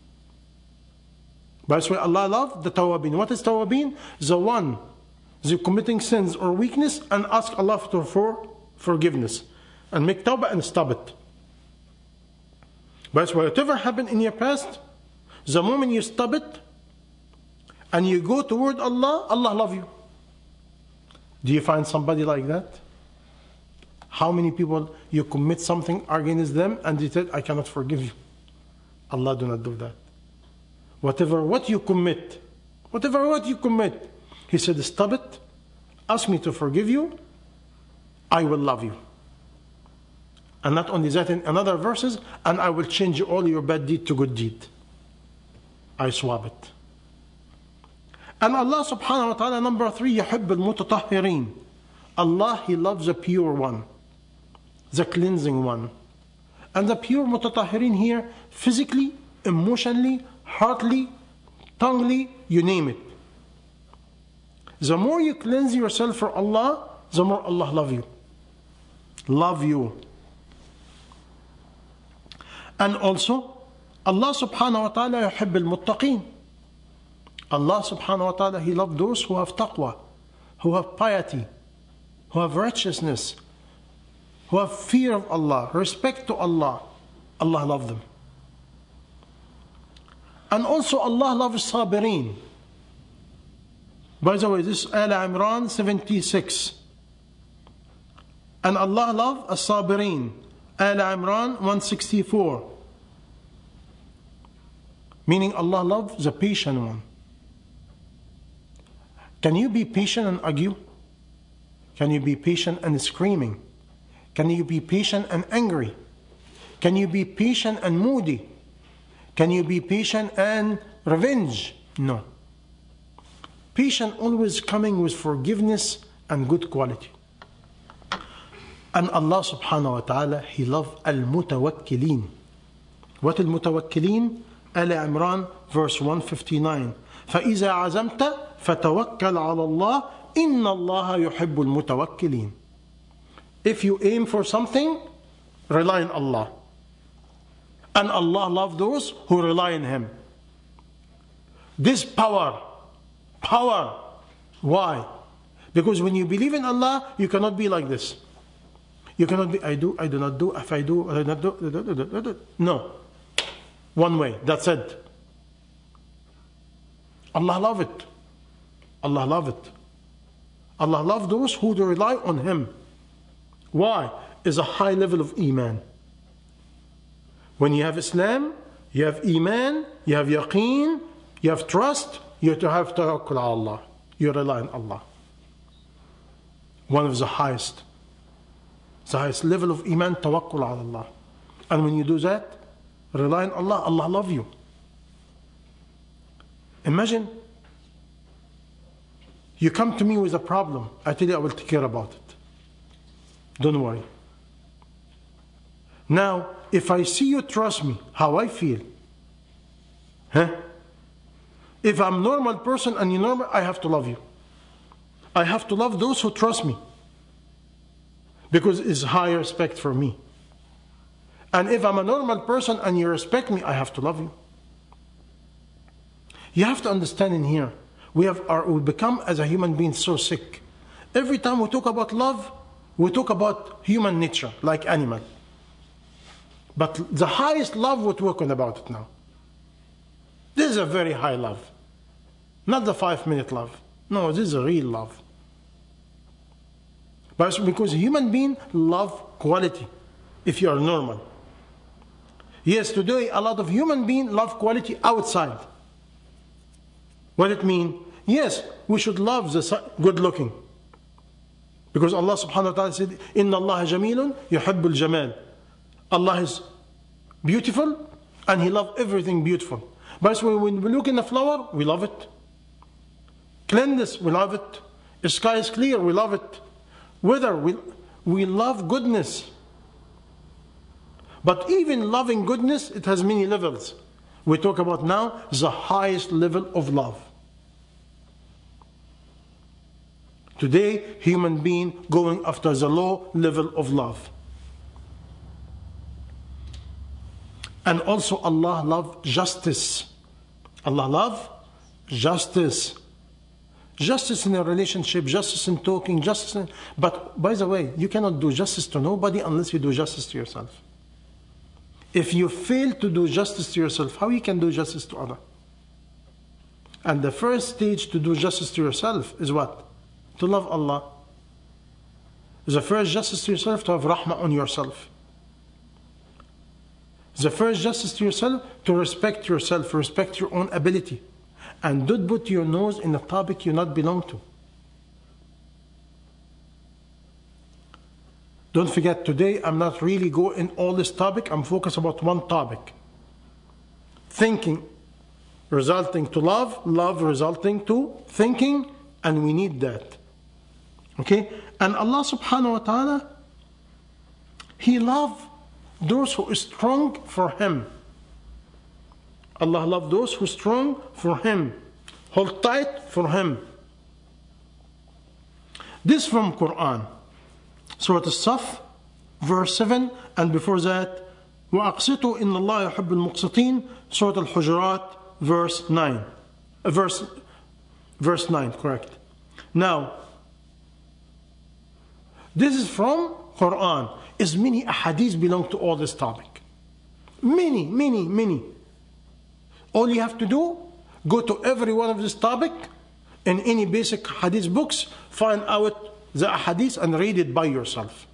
By this way, Allah loved the tawwabin. What is tawwabin? The one the committing sins or weakness and ask Allah for, for forgiveness. And make tawbah and stop it. By this way, whatever happened in your past, the moment you stop it and you go toward Allah, Allah love you. Do you find somebody like that? How many people you commit something against them and they said, I cannot forgive you. Allah do not do that. Whatever, what you commit, whatever what you commit. He said, stop it, ask me to forgive you, I will love you. And not only that, in another verses, and I will change all your bad deed to good deed. I swap it. And Allah subhanahu wa ta'ala, number three, يحب المتطهرين. Allah, He loves the pure one, the cleansing one. And the pure mutatahirin here, physically, emotionally, heartily, tonguely, you name it. The more you cleanse yourself for Allah, the more Allah love you. Love you. And also, Allah subhanahu wa ta'ala يحب المتقين. Allah subhanahu wa ta'ala, He loves those who have taqwa, who have piety, who have righteousness, who have fear of Allah, respect to Allah. Allah loves them. And also Allah loves sabirin. By the way, this is Al Imran seventy-six. And Allah loves as-sabirin. Al Imran one sixty-four. Meaning Allah loves the patient one. Can you be patient and argue? Can you be patient and screaming? Can you be patient and angry? Can you be patient and moody? Can you be patient and revenge? No. Patient always coming with forgiveness and good quality. And Allah subhanahu wa ta'ala, He loves al-mutawakkilin. What al-mutawakkilin? Al Imran verse one fifty-nine. فَإِذَا عَزَمْتَ فَتَوَكَّلْ عَلَى اللَّهِ إِنَّ اللَّهَ يُحِبُّ الْمُتَوَكِّلِينَ. If you aim for something, rely on Allah. And Allah loves those who rely on Him. This power, power. Why? Because when you believe in Allah, you cannot be like this. You cannot be, I do, I do not do, if I do, I do not do. No. One way, that's it. Allah love it. Allah love it. Allah love those who rely on Him. Why? Is a high level of Iman. When you have Islam, you have Iman, you have Yaqeen, you have trust, you have to have Tawakkul ala Allah. You rely on Allah. One of the highest. The highest level of Iman, Tawakkul ala Allah. And when you do that, rely on Allah, Allah love you. Imagine, you come to me with a problem. I tell you, I will take care about it. Don't worry. Now, if I see you trust me, how I feel? Huh? If I'm a normal person and you're normal, I have to love you. I have to love those who trust me. Because it's high respect for me. And if I'm a normal person and you respect me, I have to love you. You have to understand in here, we have our, we become as a human being so sick. Every time we talk about love, we talk about human nature, like animal. But the highest love we're talking about it now. This is a very high love. Not the five minute love. No, this is a real love. But because human beings love quality, if you are normal. Yes, today a lot of human beings love quality outside. What it mean? Yes, we should love the good looking. Because Allah subhanahu wa ta'ala said, Inna Allah jamilun yuhibbul jamal. Allah is beautiful and He loves everything beautiful. But when we look in the flower, we love it. Cleanness, we love it. The sky is clear, we love it. Weather, we, we love goodness. But even loving goodness, it has many levels. We talk about now the highest level of love. Today, human being going after the low level of love. And also Allah loves justice. Allah loves justice. Justice in a relationship, justice in talking, justice in... But by the way, you cannot do justice to nobody unless you do justice to yourself. If you fail to do justice to yourself, how you can do justice to others? And the first stage to do justice to yourself is what? To love Allah. The first justice to yourself, to have rahmah on yourself. The first justice to yourself, to respect yourself, respect your own ability. And don't put your nose in a topic you not belong to. Don't forget, today I'm not really going in all this topic. I'm focused about one topic. Thinking resulting to love, love resulting to thinking, and we need that. Okay? And Allah subhanahu wa ta'ala, He loves those who are strong for Him. Allah loves those who are strong for Him. Hold tight for Him. This from Quran. Surah As-Saff, verse seven, and before that, وَأَقْسِطُوا إِنَّ اللَّهَ يُحِبُّ الْمُقْسِطِينَ, Surah Al-Hujurat, verse nine. Uh, verse, verse nine, correct. Now, this is from Quran. Is many ahadith belong to all this topic. Many, many, many. All you have to do, go to every one of this topic in any basic hadith books, find out the hadith and read it by yourself.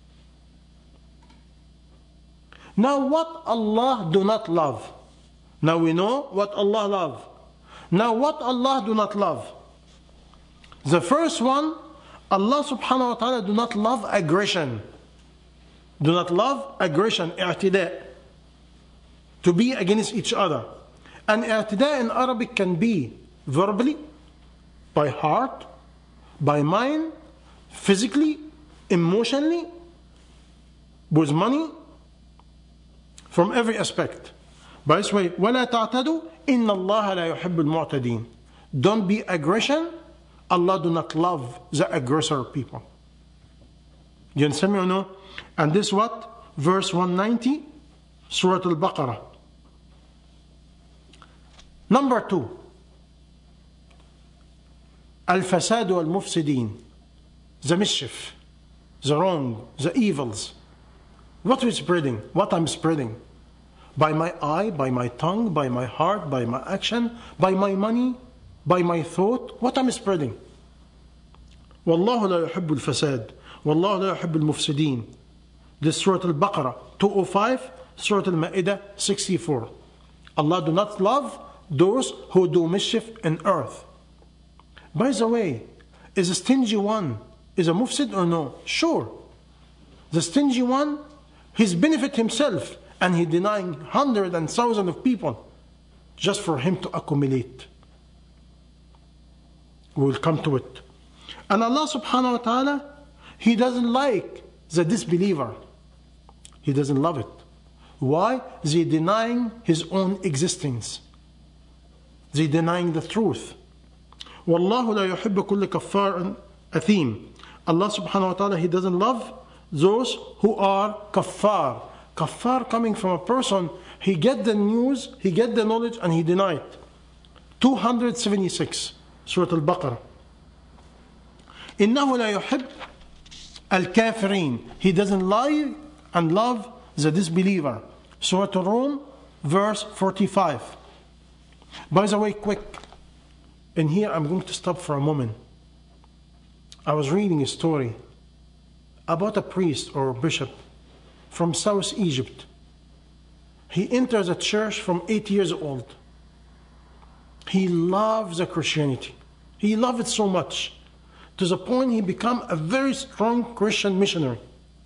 Now what Allah do not love. Now we know what Allah love. Now what Allah do not love. The first one, Allah subhanahu wa ta'ala do not love aggression. Do not love aggression, i'tida. To be against each other. And i'tida in Arabic can be verbally, by heart, by mind, physically, emotionally, with money, from every aspect. By this way, وَلَا تَعْتَدُوا إِنَّ اللَّهَ لَا يُحِبُّ الْمُعْتَدِينَ. Don't be aggression. Allah do not love the aggressor people. You understand me or no? And this what? Verse one ninety, Surah Al-Baqarah. Number two. Al-fasad wal-mufsidin. The mischief, the wrong, the evils. What is spreading? What I'm spreading? By my eye, by my tongue, by my heart, by my action, by my money, by my thought. What I'm spreading? Wallahu la yuhibbu al-fasad. Wallahu la yuhibbu al-mufsidin. This Surah Al-Baqarah, two oh five, Surah Al-Ma'idah, sixty-four. Allah do not love those who do mischief in earth. By the way, is a stingy one is a mufsid or no? Sure. The stingy one, he's benefit himself and he denying hundreds and thousands of people just for him to accumulate. We will come to it. And Allah subhanahu wa ta'ala, He doesn't like the disbeliever. He doesn't love it. Why? They denying His own existence. They denying the truth. Wallahu la yuhibbu kulla kaffar athim. Allah subhanahu wa ta'ala, He doesn't love those who are kaffar. Kaffar coming from a person, he get the news, he get the knowledge, and he deny it. two seventy-six, Surah Al-Baqarah. إِنَّهُ لَا يُحِبْ الْكَافِرِينَ. He doesn't lie and love the disbeliever. Surah Al-Rum, verse forty-five. By the way, quick, in here I'm going to stop for a moment. I was reading a story about a priest or a bishop from South Egypt. He enters a church from eight years old. He loves the Christianity. He loved it so much, to the point he became a very strong Christian missionary.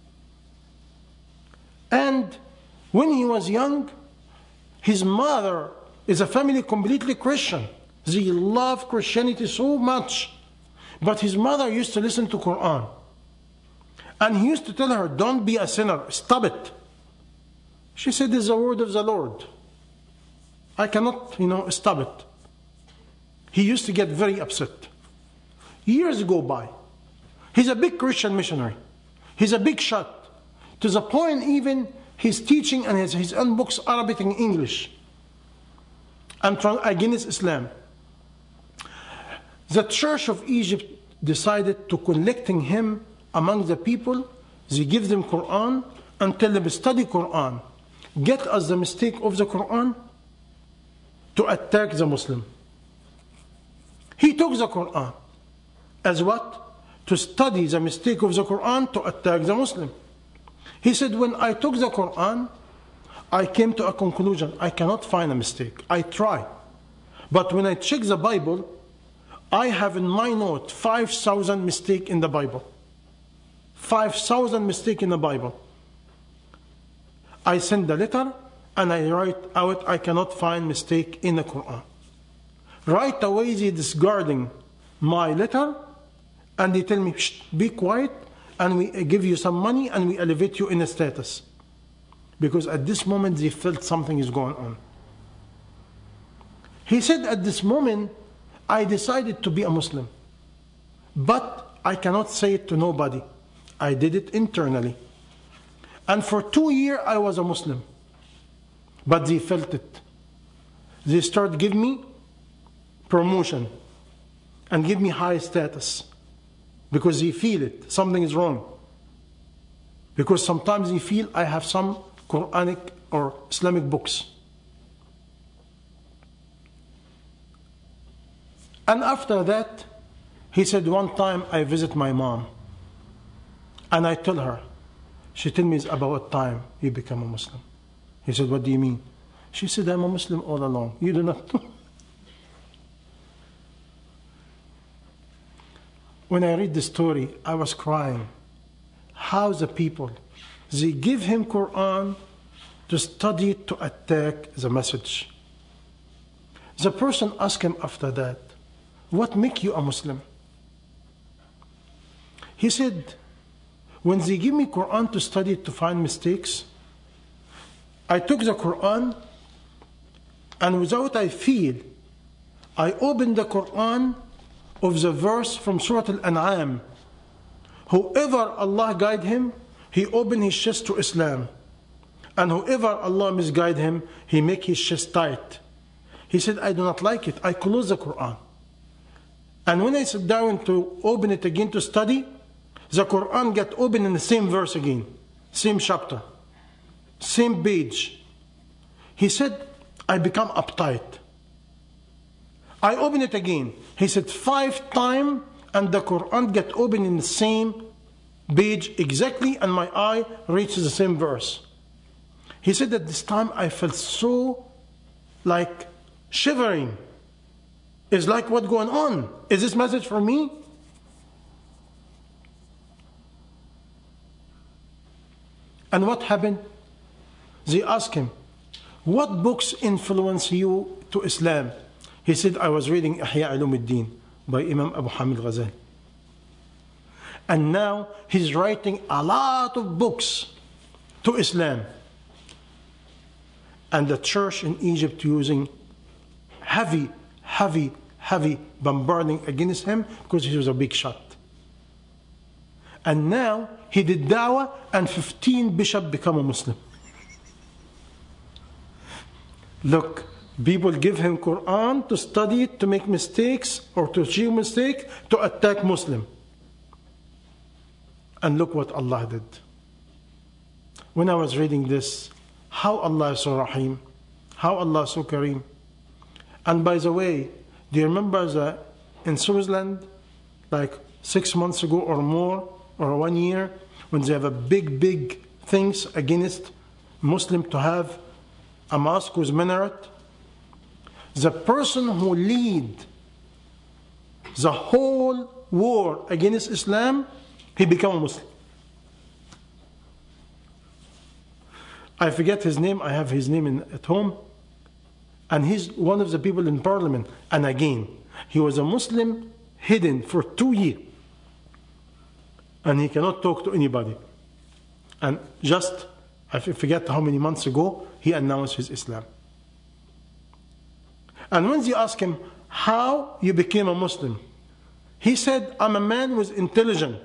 And when he was young, his mother is a family completely Christian. They love Christianity so much. But his mother used to listen to Quran. And he used to tell her, don't be a sinner, stop it. She said, this is the word of the Lord. I cannot, you know, stop it. He used to get very upset. Years go by. He's a big Christian missionary. He's a big shot. To the point even he's teaching and his, his own books, Arabic and English. And against Islam. The Church of Egypt decided to collecting him among the people. They give them Quran and tell them study Quran. Get us the mistake of the Quran to attack the Muslim. He took the Quran as what? To study the mistake of the Quran to attack the Muslim. He said, when I took the Quran, I came to a conclusion. I cannot find a mistake. I try. But when I check the Bible, I have in my note five thousand mistakes in the Bible. five thousand mistakes in the Bible. I send the letter and I write out, I cannot find mistake in the Quran. Right away they discarding my letter and they tell me, shh, be quiet, and we give you some money and we elevate you in a status. Because at this moment they felt something is going on. He said, at this moment, I decided to be a Muslim. But I cannot say it to nobody. I did it internally. And for two years I was a Muslim. But they felt it. They started giving me promotion and give me high status. Because they feel it. Something is wrong. Because sometimes they feel I have some Quranic or Islamic books. And after that, he said, one time I visit my mom. And I tell her. She told me, it's about time you become a Muslim. He said, what do you mean? She said, I'm a Muslim all along. You do not know. When I read the story, I was crying. How the people, they give him Quran to study it, to attack the message. The person asked him after that, what make you a Muslim? He said, when they give me Quran to study it, to find mistakes, I took the Quran and without I feel, I opened the Quran of the verse from Surah Al-An'am. Whoever Allah guide him, he open his chest to Islam. And whoever Allah misguide him, he make his chest tight. He said, I do not like it. I close the Quran. And when I sit down to open it again to study, the Quran get open in the same verse again. Same chapter. Same page. He said, I become uptight. I open it again. He said, five times and the Quran get open in the same page exactly and my eye reaches the same verse. He said at this time I felt so like shivering. It's like, what's going on? Is this message for me? And what happened? They asked him, what books influence you to Islam? He said, I was reading Ihya Ulumuddin by Imam Abu Hamid Ghazali. And now he's writing a lot of books to Islam. And the church in Egypt using heavy, heavy, heavy bombarding against him because he was a big shot. And now he did dawah and fifteen bishops become a Muslim. Look, people give him Quran to study it, to make mistakes or to achieve mistake, to attack Muslim. And look what Allah did. When I was reading this, how Allah is so Rahim, how Allah is so Kareem. And by the way, do you remember that in Switzerland, like six months ago or more, or one year, when they have a big, big things against Muslim to have a mosque with minaret, the person who lead the whole war against Islam, he became a Muslim. I forget his name, I have his name in, at home. And he's one of the people in parliament. And again, he was a Muslim hidden for two years. And he cannot talk to anybody. And just, I forget how many months ago, he announced his Islam. And when they asked him, how you became a Muslim? He said, I'm a man who is intelligent.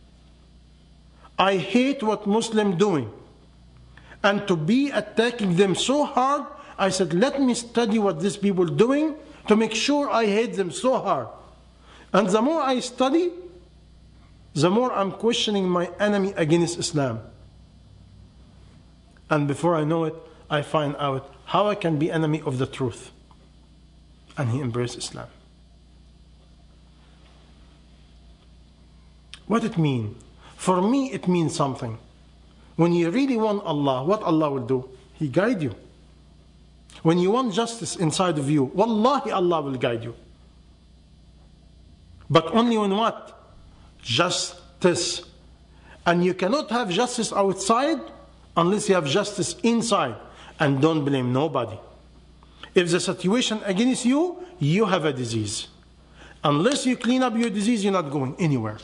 I hate what Muslims doing. And to be attacking them so hard, I said, let me study what these people doing to make sure I hate them so hard. And the more I study, the more I'm questioning my enemy against Islam. And before I know it, I find out how I can be enemy of the truth. And he embraced Islam. What it mean? For me, it means something. When you really want Allah, what Allah will do? He guide you. When you want justice inside of you, wallahi, Allah will guide you. But only when what? Justice. And you cannot have justice outside unless you have justice inside. And don't blame nobody. If the situation against you, you have a disease. Unless you clean up your disease, you're not going anywhere.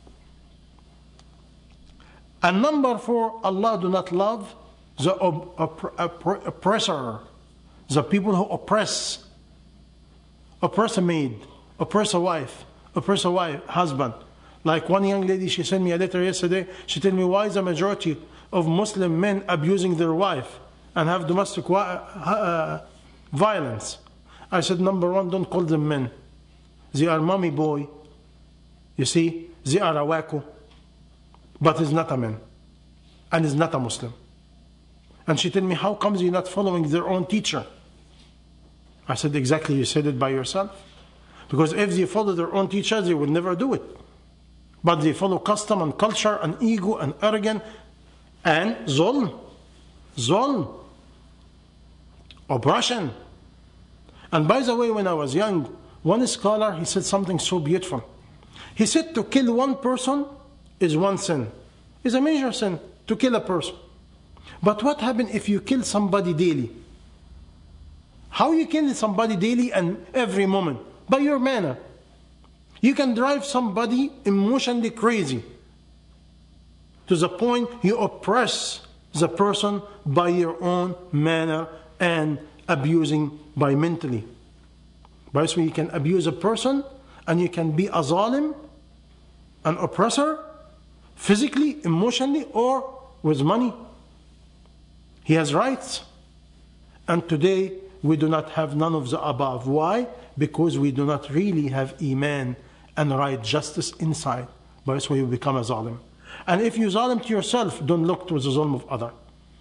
And number four, Allah do not love the op- opp- opp- oppressor. The people who oppress. Oppress a maid, oppress a wife, oppress a wife, husband. Like one young lady, she sent me a letter yesterday. She told me, why is the majority of Muslim men abusing their wife and have domestic uh, violence? I said, number one, don't call them men. They are mommy boy. You see, they are a wacko. But he's not a man. And he's not a Muslim. And she told me, how comes you're not following their own teacher? I said, exactly, you said it by yourself. Because if they follow their own teachers, they would never do it. But they follow custom and culture and ego and arrogance and zulm. Zulm. Oppression. And by the way, when I was young, one scholar, he said something so beautiful. He said to kill one person is one sin. It's a major sin to kill a person. But what happens if you kill somebody daily? How you kill somebody daily and every moment? By your manner. You can drive somebody emotionally crazy to the point you oppress the person by your own manner and abusing by mentally. By this way, you can abuse a person and you can be a zalim, an oppressor, physically, emotionally, or with money. He has rights. And today, we do not have none of the above. Why? Because we do not really have iman and right justice inside. By this way, you become a zalim. And if you zalim to yourself, don't look to the zulm of other.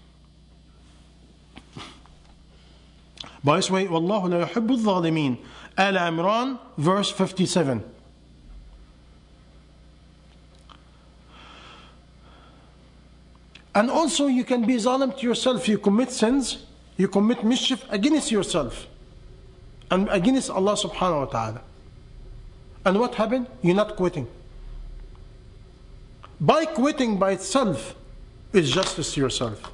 By this way, Wallahu la yuhibbu al-zalimin. Al Imran, verse fifty-seven. And also you can be zalim to yourself. You commit sins, you commit mischief against yourself and against Allah subhanahu wa ta'ala. And what happened? You're not quitting. By quitting by itself is justice to yourself.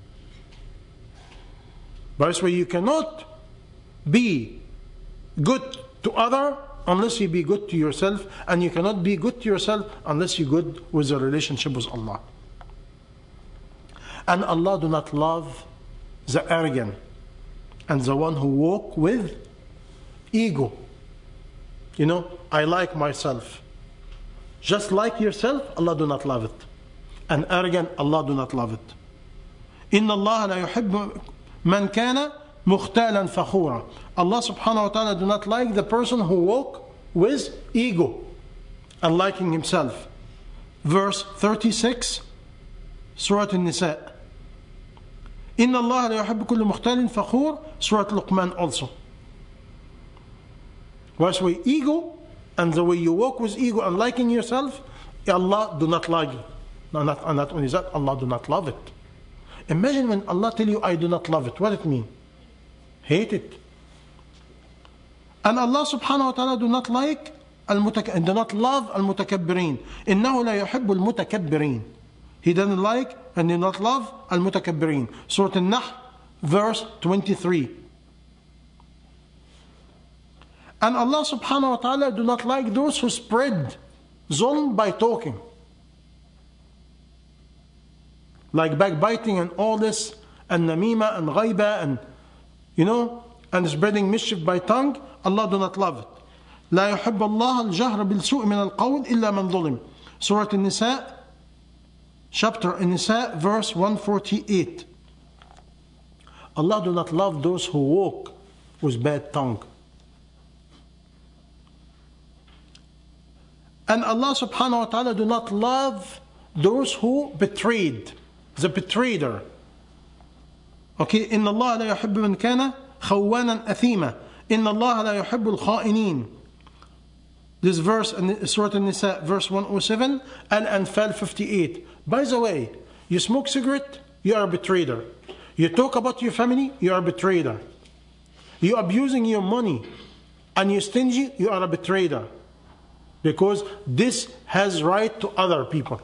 By this way, you cannot be good to other unless you be good to yourself, and you cannot be good to yourself unless you're good with a relationship with Allah. And Allah do not love the arrogant and the one who walk with ego. You know, I like myself. Just like yourself, Allah do not love it. And arrogant, Allah do not love it. Inna Allah la yuhibbu man kana mukhtalan fakhura. Allah subhanahu wa ta'ala do not like the person who walk with ego and liking himself. Verse thirty-six, Surah An-Nisa. Inna Allah la yuhibbu kullu mukhtalin fakhur. Surah Luqman also. That's why ego and the way you walk with ego and liking yourself, Allah do not like it. No, not, not only that, Allah do not love it. Imagine when Allah tell you, I do not love it. What it mean? Hate it. And Allah subhanahu wa ta'ala do not like, do not love al-mutakabbirin. إِنَّهُ لَا يُحِبُّ الْمُتَكَبِّرِينَ. He doesn't like and did not love al-mutakabbirin. Surah An-Nahl, verse twenty-three. And Allah subhanahu wa ta'ala do not like those who spread zulm by talking. Like backbiting and all this, and namima and ghaiba, and you know, and spreading mischief by tongue. Allah do not love it. لا يحب الله الجهر بالسوء من القول إلا من ظلم. Surah An-Nisa, chapter An-Nisa, verse one forty-eight. Allah do not love those who walk with bad tongue. And Allah subhanahu wa ta'ala do not love those who betrayed, the betrayer. Okay, إن الله لا يحب من كان خوانا أثيما. إن الله لا يحب الخائنين. This verse in Surah An-Nisa, verse one oh seven, Al-Anfal fifty-eight. By the way, you smoke cigarette, you are a betrayer. You talk about your family, you are a betrayer. You abusing your money and you're stingy, you are a betrayer. Because this has right to other people.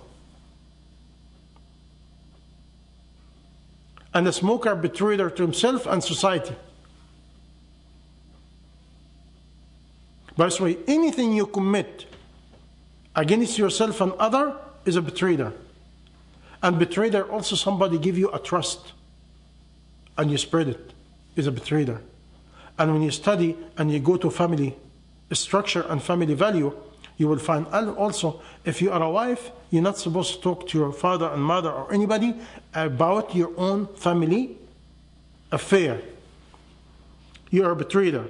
And the smoker betrayed to himself and society. By the way, anything you commit against yourself and other is a betrayer. And betrayer also somebody give you a trust and you spread it, is a betrayer. And when you study and you go to family structure and family value, you will find also, if you are a wife, you're not supposed to talk to your father and mother or anybody about your own family affair. You are a betrayer.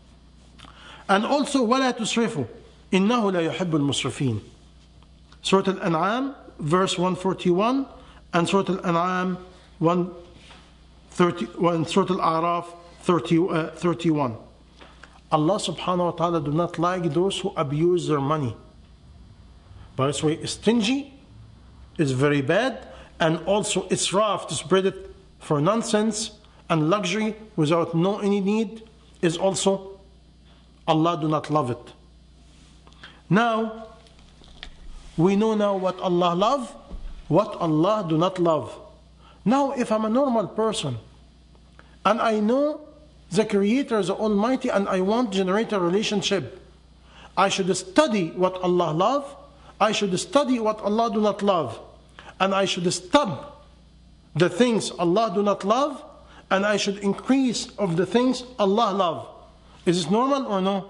And also, وَلَا تُسْرِفُوا إِنَّهُ لَا يُحِبُّ الْمُسْرِفِينَ. Surah Al-An'am, verse one forty-one, and Surah Al-An'am, one thirty, Surah Al-A'raf, thirty-one. Allah subhanahu wa ta'ala do not like those who abuse their money. By this way, stingy is very bad, and also israf, to spread it for nonsense and luxury without no any need, is also, Allah do not love it. Now, we know now what Allah love, what Allah do not love. Now, if I'm a normal person, and I know the Creator, the Almighty, and I want to generate a relationship, I should study what Allah love, I should study what Allah do not love, and I should stop the things Allah do not love, and I should increase of the things Allah love. Is this normal or no?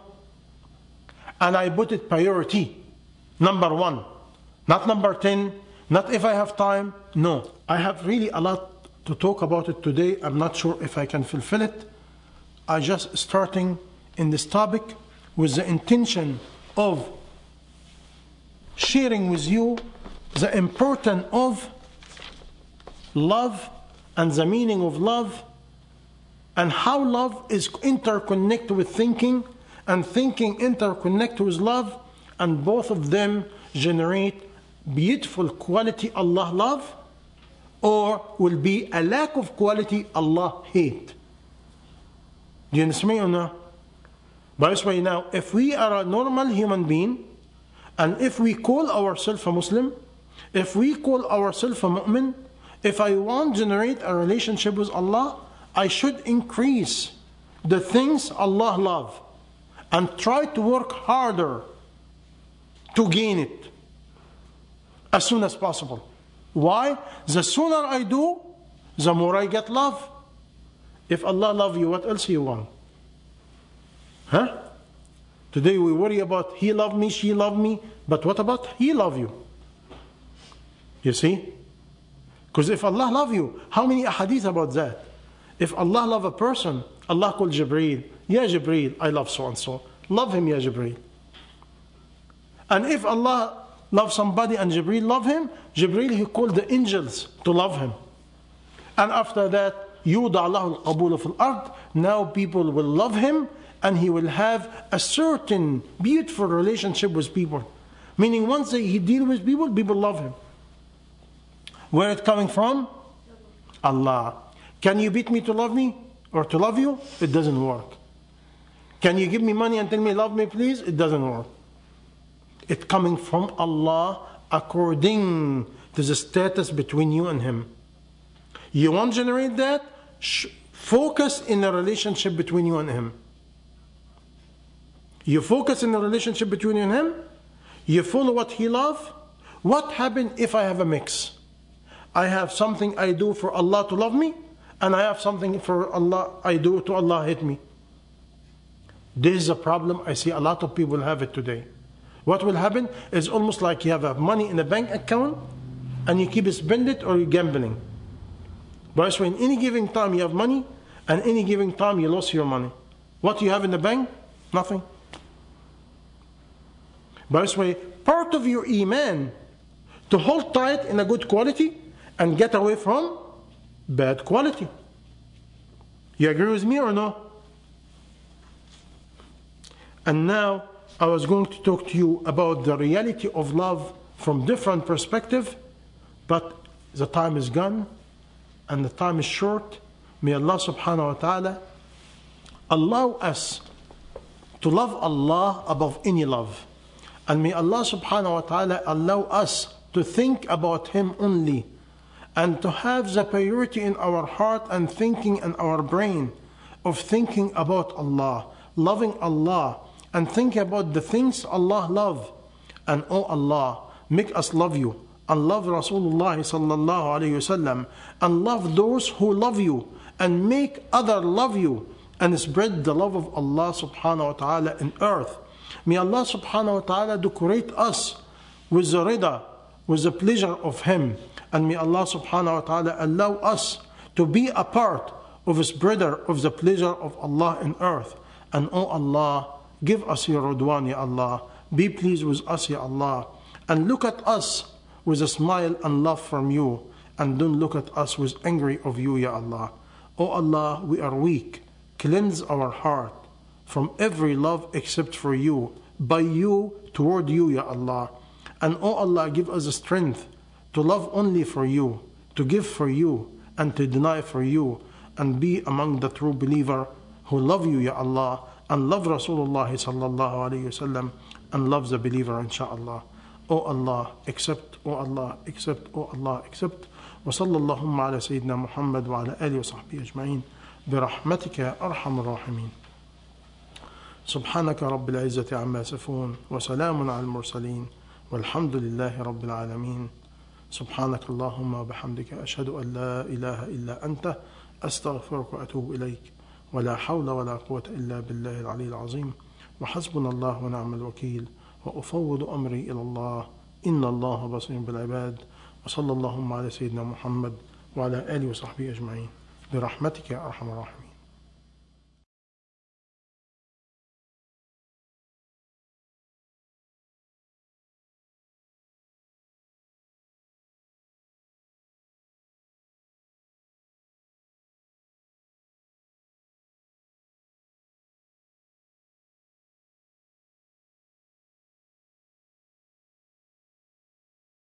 And I put it priority, number one, not number ten, not if I have time, no. I have really a lot to talk about it today. I'm not sure if I can fulfill it. I just starting in this topic with the intention of sharing with you the importance of love and the meaning of love, and how love is interconnected with thinking, and thinking interconnected with love, and both of them generate beautiful quality Allah love, or will be a lack of quality Allah hate. Do you understand me or no? By this way, now, if we are a normal human being, and if we call ourselves a Muslim, if we call ourselves a mu'min, if I want to generate a relationship with Allah, I should increase the things Allah love and try to work harder to gain it as soon as possible. Why? The sooner I do, the more I get love. If Allah love you, what else you want? Huh? Today we worry about he love me, she love me, but what about he love you? You see? Because if Allah love you, how many ahadith about that? If Allah love a person, Allah call Jibreel, Ya Jibreel, I love so and so. Love him, Ya Jibreel. And if Allah love somebody and Jibreel love him, Jibreel, he called the angels to love him. And after that, يُوضَعْ لَهُ الْقَبُولُ فِي الْأَرْضِ. Now people will love him, and he will have a certain beautiful relationship with people. Meaning once he deal with people, people love him. Where it coming from? Allah. Can you beat me to love me or to love you? It doesn't work. Can you give me money and tell me love me please? It doesn't work. It's coming from Allah according to the status between you and him. You want to generate that? Focus in the relationship between you and him. You focus in the relationship between you and him. You follow what he loves. What happens if I have a mix? I have something I do for Allah to love me, and I have something for Allah I do to Allah hate me. This is a problem. I see a lot of people have it today. What will happen is almost like you have money in a bank account, and you keep spending it or you're gambling. But so in any given time you have money, and any given time you lost your money. What do you have in the bank? Nothing. By this way, part of your iman to hold tight in a good quality and get away from bad quality. You agree with me or no? And now I was going to talk to you about the reality of love from different perspective, but the time is gone and the time is short. May Allah subhanahu wa ta'ala allow us to love Allah above any love. And may Allah subhanahu wa ta'ala allow us to think about Him only, and to have the purity in our heart and thinking in our brain of thinking about Allah, loving Allah, and thinking about the things Allah love. And oh Allah, make us love you and love Rasulullah sallallahu alayhi wasallam, and love those who love you, and make other love you, and spread the love of Allah subhanahu wa ta'ala in earth. May Allah subhanahu wa ta'ala decorate us with the rida, with the pleasure of Him. And may Allah subhanahu wa ta'ala allow us to be a part of His brother of the pleasure of Allah in earth. And oh Allah, give us your Ridwan, Ya Allah. Be pleased with us, Ya Allah. And look at us with a smile and love from you. And don't look at us with angry of you, Ya Allah. Oh Allah, we are weak. Cleanse our heart from every love except for you, by you, toward you, Ya Allah. And oh Allah, give us the strength to love only for you, to give for you, and to deny for you, and be among the true believer who love you, Ya Allah, and love Rasulullah sallallahu alayhi wasallam, and love the believer, inshaAllah. Oh Allah, accept, oh Allah, accept, oh Allah, accept. وصلى اللهم على سيدنا محمد وعلى آله وصحبه أجمعين برحمتك يا أرحم الراحمين. سبحانك رب العزة عما يصفون وسلام على المرسلين والحمد لله رب العالمين. سبحانك اللهم وبحمدك أشهد أن لا إله إلا أنت أستغفرك وأتوب إليك. ولا حول ولا قوة إلا بالله العلي العظيم. وحسبنا الله ونعم الوكيل. وأفوض أمري إلى الله إن الله بصير بالعباد. وصلى اللهم على سيدنا محمد وعلى آله وصحبه أجمعين برحمتك يا أرحم الراحمين.